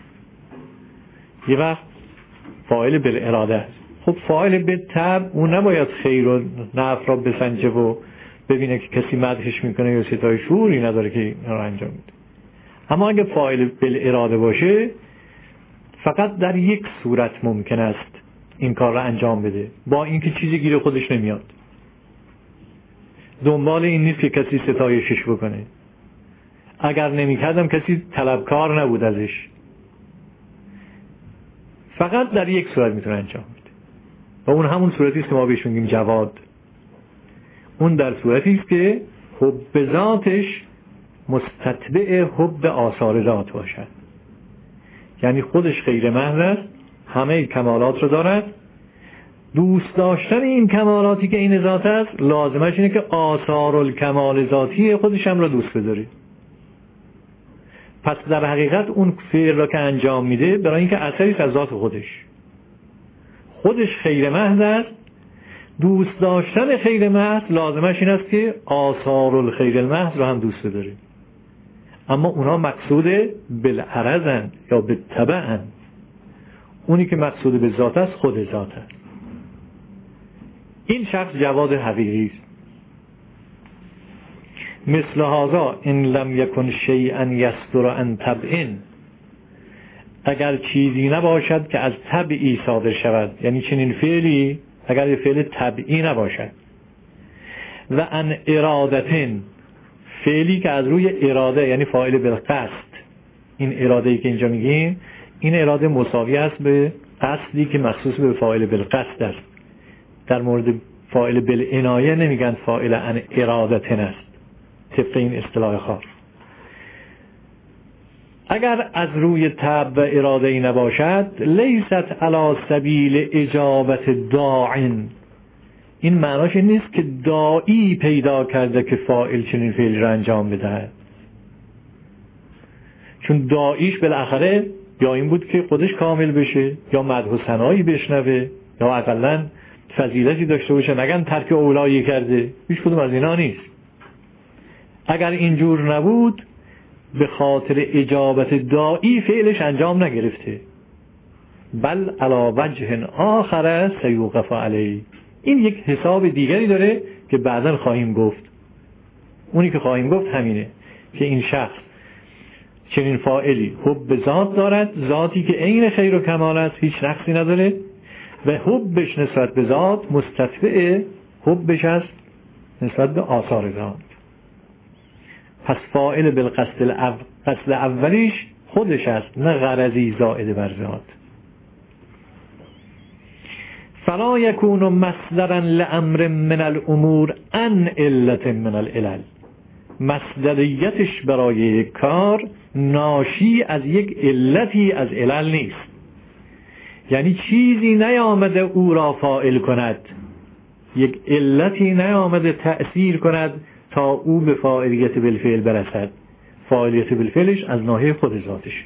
[SPEAKER 1] یه وقت فاعل بالاراده است. خب فاعل به طبع اون نباید خیر و نفع را بسنجه و ببینه که کسی مدحش میکنه یا ستای شعوری نداره که این را انجام میده. اما اگه فاعل بالاراده باشه فقط در یک صورت ممکن است این کار را انجام بده، با اینکه چیزی گیر خودش نمیاد، دنبال این نیست که کسی ستایشش بکنه، اگر نمیکردم کسی طلبکار نبود ازش، فقط در یک صورت میتونه انجام بده و اون همون صورتی است که ما بهش میگیم جواد. اون در صورتی است که حب ذاتش مستتبع حب آثار ذات باشد، یعنی خودش غیر محض است، همه کمالات رو دارد، دوست داشتن این کمالاتی که این ذات است لازمش اینه که آثار الکمال ذاتی خودش هم را دوست بداره. پس در حقیقت اون فعل را که انجام میده برای اینکه اثری از ذات خودش، خودش خیر محض است، دوست داشتن خیر محض لازمش این است که آثار الخیر المحض را هم دوست بداره. اما اونا مقصود بالعرضن یا بالتبعن، اونی که مقصود به ذات است خود ذات است. این شخص جواد حقیقی است. مثل هذا ان لم یکن شیئا یصدر عن طبع، اگر چیزی نباشد که از طبعی صادر شود، یعنی چنین فعلی اگر فعل طبعی نباشد، و عن ارادتن، فعلی که از روی اراده یعنی فاعل بالقصد، این اراده‌ای که اینجا میگیم این اراده مساوی است به قصدی که مخصوص به فاعل بالقصد است. در مورد فاعل بالعنایه نمیگن فاعل عن ارادتن است طبق این اصطلاح خاص. اگر از روی طبع و اراده ای نباشد، لیست علی سبیل اجابت داعن، این معناش این نیست که داعی پیدا کرده که فاعل چنین فعلی را انجام بدهد، چون داعیش بالاخره یا این بود که خودش کامل بشه یا مدح و ثنایی بشنوه یا اقلا فضیلتی داشته باشه، نگن ترک اولایی کرده، هیچ کدوم از اینا نیست. اگر اینجور نبود به خاطر اجابت داعی فعلش انجام نگرفته، بل علی وجه آخر سیوقف علیه، این یک حساب دیگری داره که بعداً خواهیم گفت. اونی که خواهیم گفت همینه که این شخص چنین فاعلی حب ذات دارد، ذاتی که عین خیر و کمال است، هیچ نقصی نداره، و حبش نسبت به ذات مستتبع حبش است نسبت به آثار ذات. پس فاعل بالقصد الاول، قصد اولیش خودش است نه غرضی زائد بر ذات. فلا یکون مصدرا لامر من الامور ان علت من العلل. مصدریتش برای یک کار ناشی از یک علتی از علل نیست، یعنی چیزی نیامده او را فاعل کند، یک علتی نیامده تأثیر کند تا او به فاعلیت بالفعل برسد. فاعلیت بالفعلش از ناحیه خود ذاتش.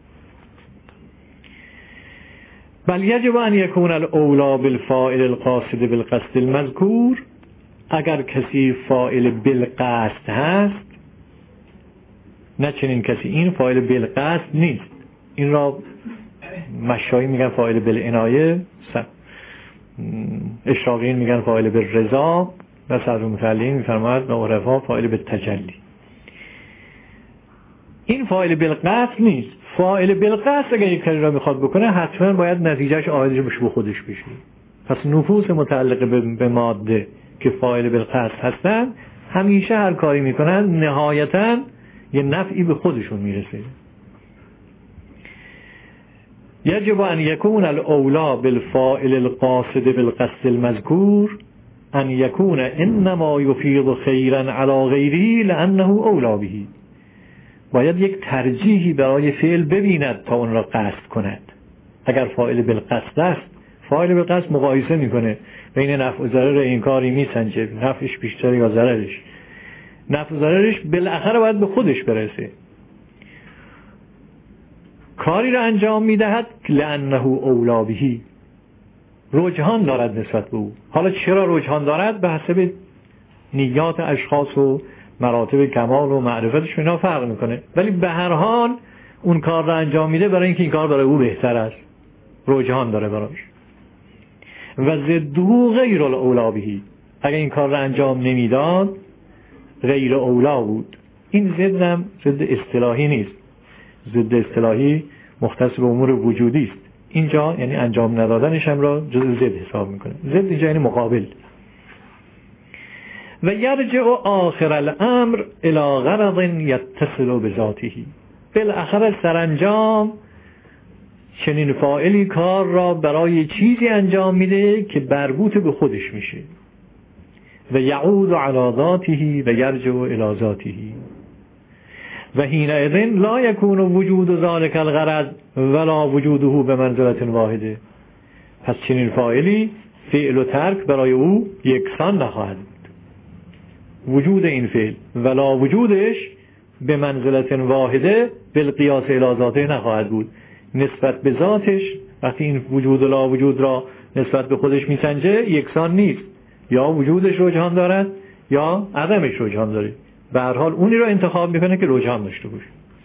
[SPEAKER 1] بل یجب ان یکون الاولی بالفاعل القاصد بالقصد المذکور. اگر کسی فاعل بالقصد هست، نه چنین کسی، این فاعل بالقصد نیست. این را مشایی میگن فاعل بالعنایه، اشراقیین میگن فاعل بالرضا و صدر متعلین میفرماید نوعرفا فاعل بالتجلی. این فاعل بالقصد نیست. فاعل بالقصد اگر یک کاری را میخواد بکنه حتما باید نتیجهش عایدش به خودش بشه. پس نفوس متعلق به ماده که فاعل بالقصد هستن همیشه هر کاری میکنن نهایتاً یه نفعی به خودشون میرسه. یجب ان یکون الاولی بالفاعل القاصد بالقصد المذکور ان یکون انما یفیض خیرا علی غیره لانه اولی به. باید یک ترجیحی برای فعل ببیند تا اون را قصد کند. اگر فاعل بالقصد است، فاعل بالقصد مقایسه میکنه بین نفع و ضرر این کاری، میسنجه نفعش بیشتر یا ضررش. نفع و ضررش بالاخره باید به خودش برسه. کاری را انجام میدهد لانه اولی به، رجحان دارد نسبت به او. حالا چرا رجحان دارد؟ به حسب نیات اشخاص و مراتب کمال و معرفتش اینا فرق میکنه، ولی به هر حال اون کار را انجام میده برای اینکه این کار برای او بهتر است، رجحان داره براش. و ضده غیر الاولی به، اگر این کار را انجام نمیداد غیر اولا بود. این ضد هم ضد اصطلاحی نیست. ضد اصطلاحی مختص به امور وجودی است. اینجا یعنی انجام ندادنش هم را جز ضد حساب میکنه. ضد اینجا یعنی مقابل. و یرجع آخر الامر الی غرض یتصل بذاته. بالاخره سرانجام چنین فاعلی کار را برای چیزی انجام میده که مربوط به خودش میشه. و یعود علی ذاته و یرجع الی ذاته. و حینئذ لا یکون وجود ذلک الغرض ولا وجوده به منزلت واحده. پس چنین فاعلی فعل و ترک برای او یکسان نخواهد بود. وجود این فعل ولا وجودش به منزلت واحده بالقیاس الی ذاته نخواهد بود. نسبت به ذاتش وقتی این وجود و لا وجود را نسبت به خودش میسنجه یکسان نیست. یا وجودش رجحان دارد یا عدمش رجحان داره. به هر حال اونی را انتخاب میکنه که رجحان داشته باشه.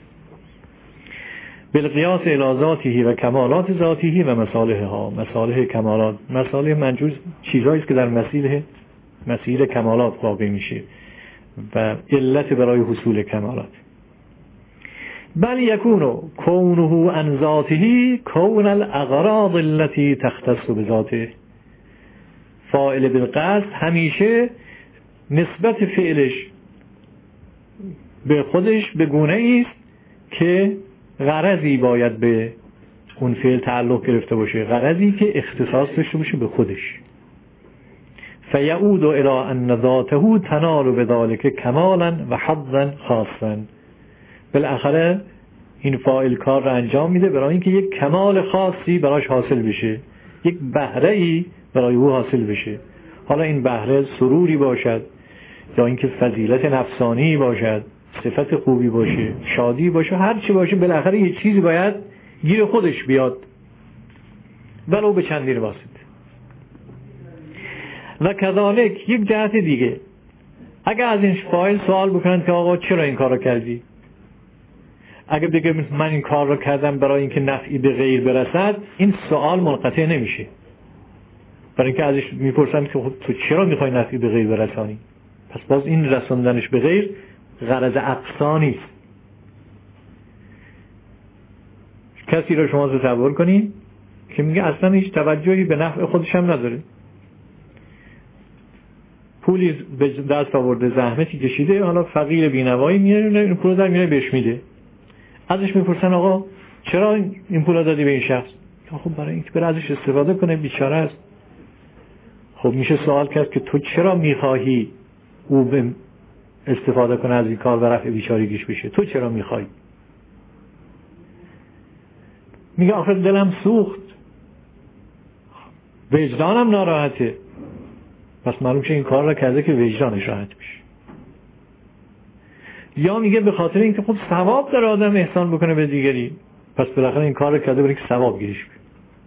[SPEAKER 1] بالقیاس الی ذاته و کمالات ذاته و مصالحها. مصالح کمالات، مصالح منجوز چیزایی است که در مسیر مسیر کمالات واقع میشه و علت برای حصول کمالات. بل یکون کونه عن ذاته کون الاغراض التي تختص بذاته. فاعل بالقصد همیشه نسبت فعلش به خودش به گونه است که غرضی باید به اون فعل تعلق گرفته باشه، غرضی که اختصاص داشته باشه به خودش. فیعود الی ان ذاته تنال بذلك کمالا و حظا خاصا. بالاخره این فاعل کار را انجام میده برای اینکه یک کمال خاصی براش حاصل بشه، یک بهره ای برای او حاصل بشه. حالا این بهره سروری باشد یا اینکه فضیلت نفسانی باشد، صفت خوبی باشه، شادی باشه، هر چی باشه بالاخره یک چیزی باید گیر خودش بیاد ولو به چندین واسطه. و کذالک یک جهت دیگه، اگر از این فاعل سوال بکنن که آقا چرا این کار رو کردی، اگه بگه من این کار رو کردم برای اینکه نفعی به غیر برسد، این سوال منقطع نمیشه. برای اینکه ازش میپرسن که تو چرا میخوای نفعی به غیر برسانی، پس باز این رساندنش به غیر غرض اقصا نیست. کسی رو شما تصور کنید که میگه اصلا هیچ توجهی به نفع خودش هم نداره، پولی به دست آورده، زحمتی کشیده، حالا فقیر بینوایی میاره این پول در میاره بهش میده. ازش میپرسن آقا چرا این پول دادی به این شخص؟ خب برای اینکه بره ازش استفاده کنه، بیچاره است. خب میشه سوال کرد که تو چرا میخواهی او به استفاده کنه از این کار و رفع بیچارگیش بشه؟ تو چرا میخوای؟ میگه آخر دلم سوخت، وجدانم ناراحته. پس معلوم شه این کار را کرده که وجدانش راحت بشه. یا میگه به خاطر اینکه خب ثواب داره آدم احسان بکنه به دیگری، پس بالاخره این کار را کرده برای که ثواب گیرش بیاد.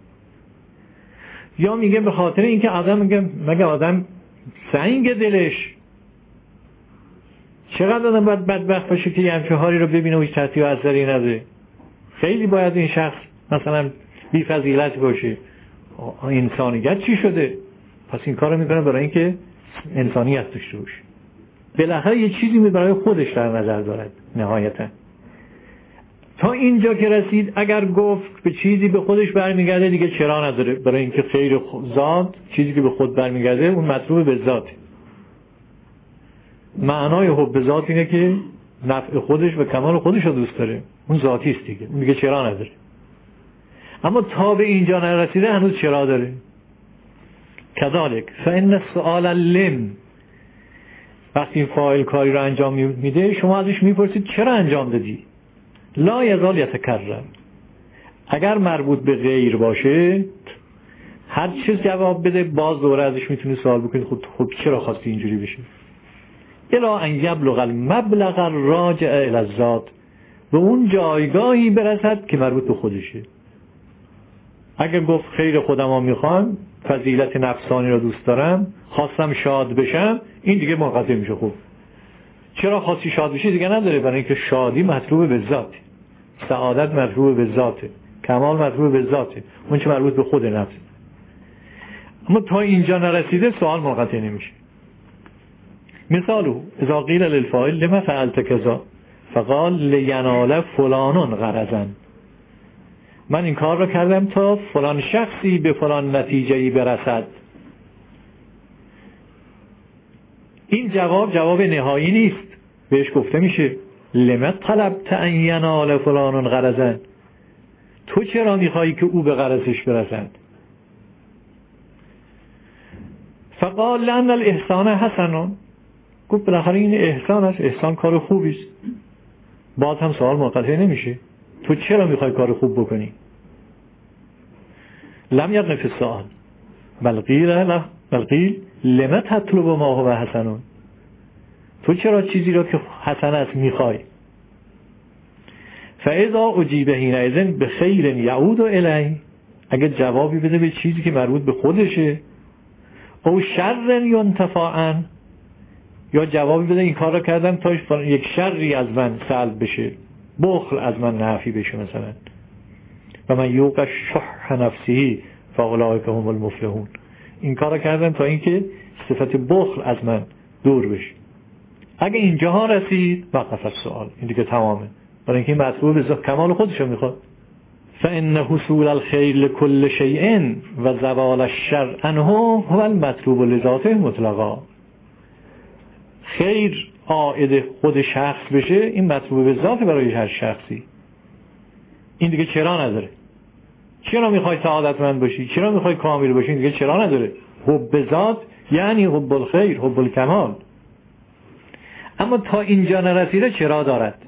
[SPEAKER 1] یا میگه به خاطر اینکه آدم میگه مگه آدم سنگ دلش، چقدر آدم باید بدبخت باشه که یه همچه حالی رو ببینه و هیچ تحصیل و اثری نداره. خیلی باید این شخص مثلا بی فضیلت باشه. انسانیت چی شده؟ پس این کار رو میکنه برای اینکه انسانیت داشته باشه. بالاخره یه چیزی برای خودش در نظر دارد. نهایتا تا اینجا که رسید اگر گفت به چیزی به خودش برمیگرده دیگه چرا نداره، برای اینکه خیر ذات چیزی که به خود برمیگرده اون مطلوب به ذات. معنای حب ذات اینه که نفع خودش و کمال خودش رو دوست داره، اون ذاتی است دیگه، اون دیگه چرا نداره. اما تا به اینجا نرسیده هنوز چرا داره. کذالک فإن السؤال لم، وقتی فاعل کاری رو انجام میده شما ازش میپرسید چرا انجام دادی، لا یزال یتکرر. اگر مربوط به غیر باشه هر چیز جواب بده باز دوره ازش میتونی سوال بکنید خب خب چرا خواستی اینجوری بشه. الا ان یبلغ المبلغ الراجع الی الذات، به اون جایگاهی برسد که مربوط به خودشه. اگر گفت خیر خودمو میخوام، فضیلت نفسانی رو دوست دارم، خواستم شاد بشم، این دیگه منقطع میشه. خوب چرا خواستی شاد بشی دیگه نداره، برای اینکه شادی مطلوب به ذات، سعادت مطلوب به ذاته، کمال مطلوب به ذاته، اون چه مربوط به خود نفس. اما تا اینجا نرسیده سوال منقطع نمیشه. مثالو اذا قیل للفاعل لما فعلت کذا فقال لینال فلانون غرضا، من این کار رو کردم تا فلان شخصی به فلان نتیجه‌ای برسد. این جواب جواب نهایی نیست، بهش گفته میشه لما طلبت ان ینال فلانون غرضا، تو چرا میخوایی که او به غرضش برسد. فقال لأن الاحسان حسن، گفت بالاخره این احسان است، احسان کار خوبی است. باز هم سوال منقطع نمیشه، تو چرا میخوای کار خوب بکنی. لم یقن فی السؤال بل قیل بل قیل لما تطلب ما هو حسن، تو چرا چیزی رو که حسن است میخوای. فاذا اجیب حینئذ بخیر یعود الیه، اگه جوابی بده به چیزی که مربوط به خودشه، او شر ینتفع عنه، یا جوابی بده این کار رو کردم تا یک شری از من سلب بشه، بخل از من نفی بشه مثلا. و من یوق شح نفسه فاولئک هم المفلحون، این کار رو کردم تا اینکه صفت بخل از من دور بشه. اگه اینجاها رسید وقف السؤال، این دیگه تمامه، برای اینکه این مطلوب ذات کمال خودش رو میخواد. فإن حصول الخير لكل شيء و زوال الشر عنه هو المطلوب لذاته مطلقا، خیر عائد خود شخص بشه این مطلوب ذات برای هر شخصی، این دیگه چرا نداره. چرا میخوای سعادتمند باشی، چرا میخوای کامل باشی، دیگه چرا نداره. حب ذات یعنی حب الخیر، حب الکمال. اما تا اینجا نرسیده چرا دارد.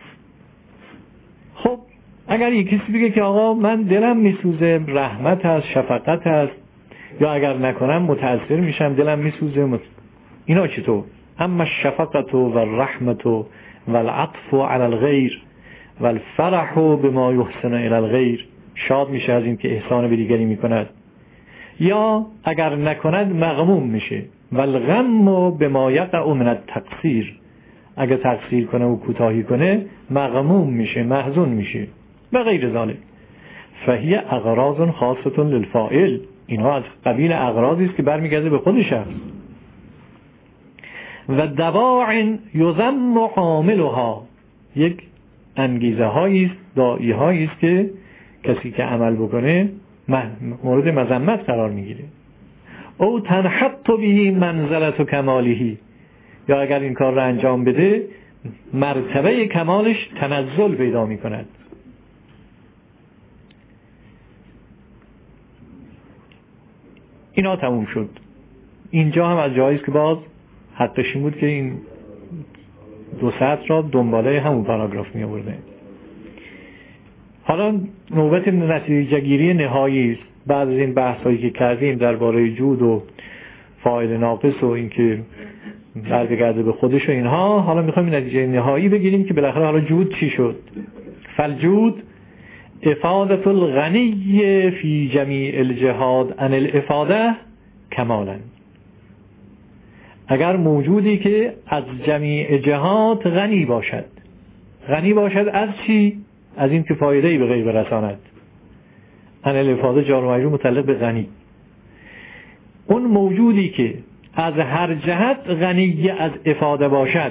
[SPEAKER 1] خب اگر یک کسی بگه که آقا من دلم میسوزه، رحمت هست، شفقت هست، یا اگر نکنم متأثر میشم دلم میسوزه مت... اینا چطور؟ اما الشفقت و الرحمت و العطف علی الغیر و الفرح بما یحسن الی الغیر، شاد میشه از این که احسان به دیگری میکند، یا اگر نکند مغموم میشه. و الغم بما یقع من التقصیر، اگر تقصیر کنه و کوتاهی کنه مغموم میشه، محزون میشه و غیر ذلك. فهی اغراض خاصه للفاعل، اینها از قبیل اغراضی است که برمیگرده به خود شخص. و دواع یذم عاملها، یک انگیزه هایی است، داعی هایی است که کسی که عمل بکنه مورد مذمت قرار میگیره. او تنحط به منزلت و کمالیه، یا اگر این کار را انجام بده مرتبه کمالش تنزل پیدا میکند. اینا تموم شد. اینجا هم از جایی است که باز حقش این بود که این دو سطر را دنباله همون پاراگراف می آورده. حالا نوبت نتیجه گیری نهایی است. بعد از این بحث هایی که کردیم درباره جود و فاعل ناقص و اینکه برگرده به خودش و اینها، حالا میخوایم نتیجه نهایی بگیریم که بالاخره حالا جود چی شد. فالجود افادة الغنی فی جمیع الجهاد عن الافاده کمالا. اگر موجودی که از جمیع جهات غنی باشد، غنی باشد از چی؟ از این که فایده‌ای به غیر برساند. عن الافاده جار و مجرور متعلق به غنی. اون موجودی که از هر جهت غنی از افاده باشد،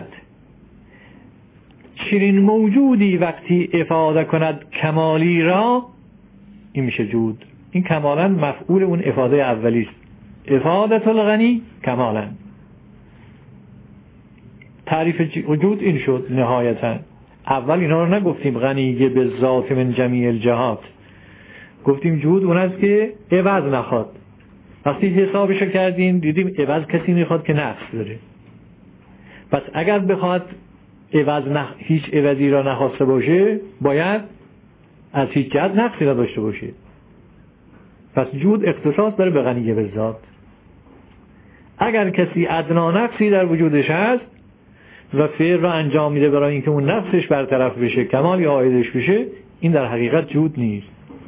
[SPEAKER 1] چنین موجودی وقتی افاده کند کمالی را، این میشه جود. این کمالا مفعول اون افاده اولی است. افادة الغنی کمالا. تعریف وجود این شد نهایتا. اول اینا رو نگفتیم غنی به ذات من جمیع الجهات، گفتیم جود اون است که عوض نخواد. وقتی حسابش کردیم دیدیم عوض کسی میخواد که نقص داره. پس اگر بخواد عوض نخ... هیچ عوضی را نخواسته باشه، باید از هیچ جهت نقصی را داشته باشه. پس جود اختصاص داره به غنی به ذات. اگر کسی ادنا نقصی در وجودش هست و فعل را انجام میده برای اینکه اون نقصش برطرف بشه، کمالی عایدش بشه، این در حقیقت جود نیست.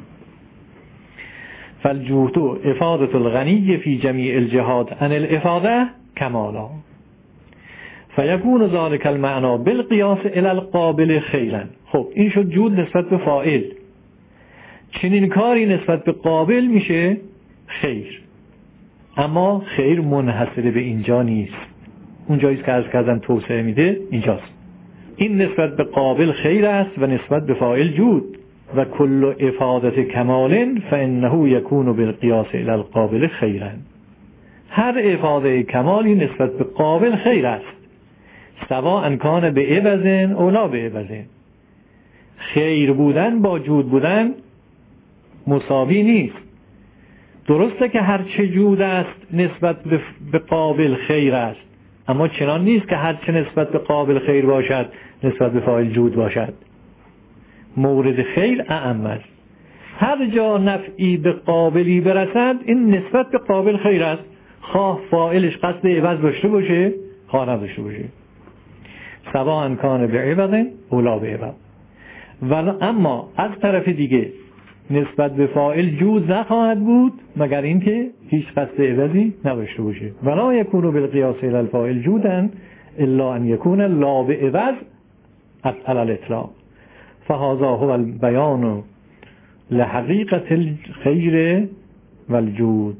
[SPEAKER 1] فالجود افادة الغنی فی جمیع الجهات عن الافاده کمالا فیکون ذلک المعنى بالقیاس الی القابل خیرا. خب این شد جود نسبت به فاعل. چنین کاری نسبت به قابل میشه خیر. اما خیر منحصر به اینجا نیست. اون جایی که عرض کردم توسعه میده اینجاست. این نسبت به قابل خیر است و نسبت به فاعل جود. و کل افادت کمال فانه یکون بالقیاس الی القابل خیرا. هر افاده کمالی نسبت به قابل خیر است، سواء کان به عوض او لا به عوض. خیر بودن با جود بودن مساوی نیست. درسته که هر چه جود است نسبت به قابل خیر است، اما چنان نیست که هر چه نسبت به قابل خیر باشد نسبت به فاعل جود باشد. مورد خیر اعم است. هر جا نفعی به قابلی برسد این نسبت به قابل خیر است، خواه فاعلش قصد عوض داشته باشه خواه نداشته باشه. سواء کان به عوض او لا به عوض. ولی اما از طرف دیگه نسبت به فاعل جود نخواهد بود مگر اینکه هیچ قصد عوضی نداشته باشه. ولا یکون بالقیاس الی الفاعل جودا الا ان یکون لا به عوض علی الاطلاق. فهذا هو البیان لحقیقت الخیر والجود.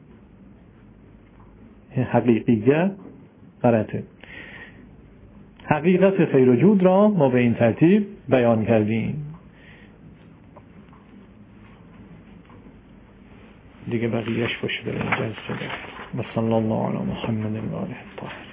[SPEAKER 1] حقیقیه غلطه. حقیقت خیر و جود را ما به این ترتیب بیان کردیم. دیگه بقیهش باشه در این جلسه. و صلی الله علی محمد و آله الطاهرین.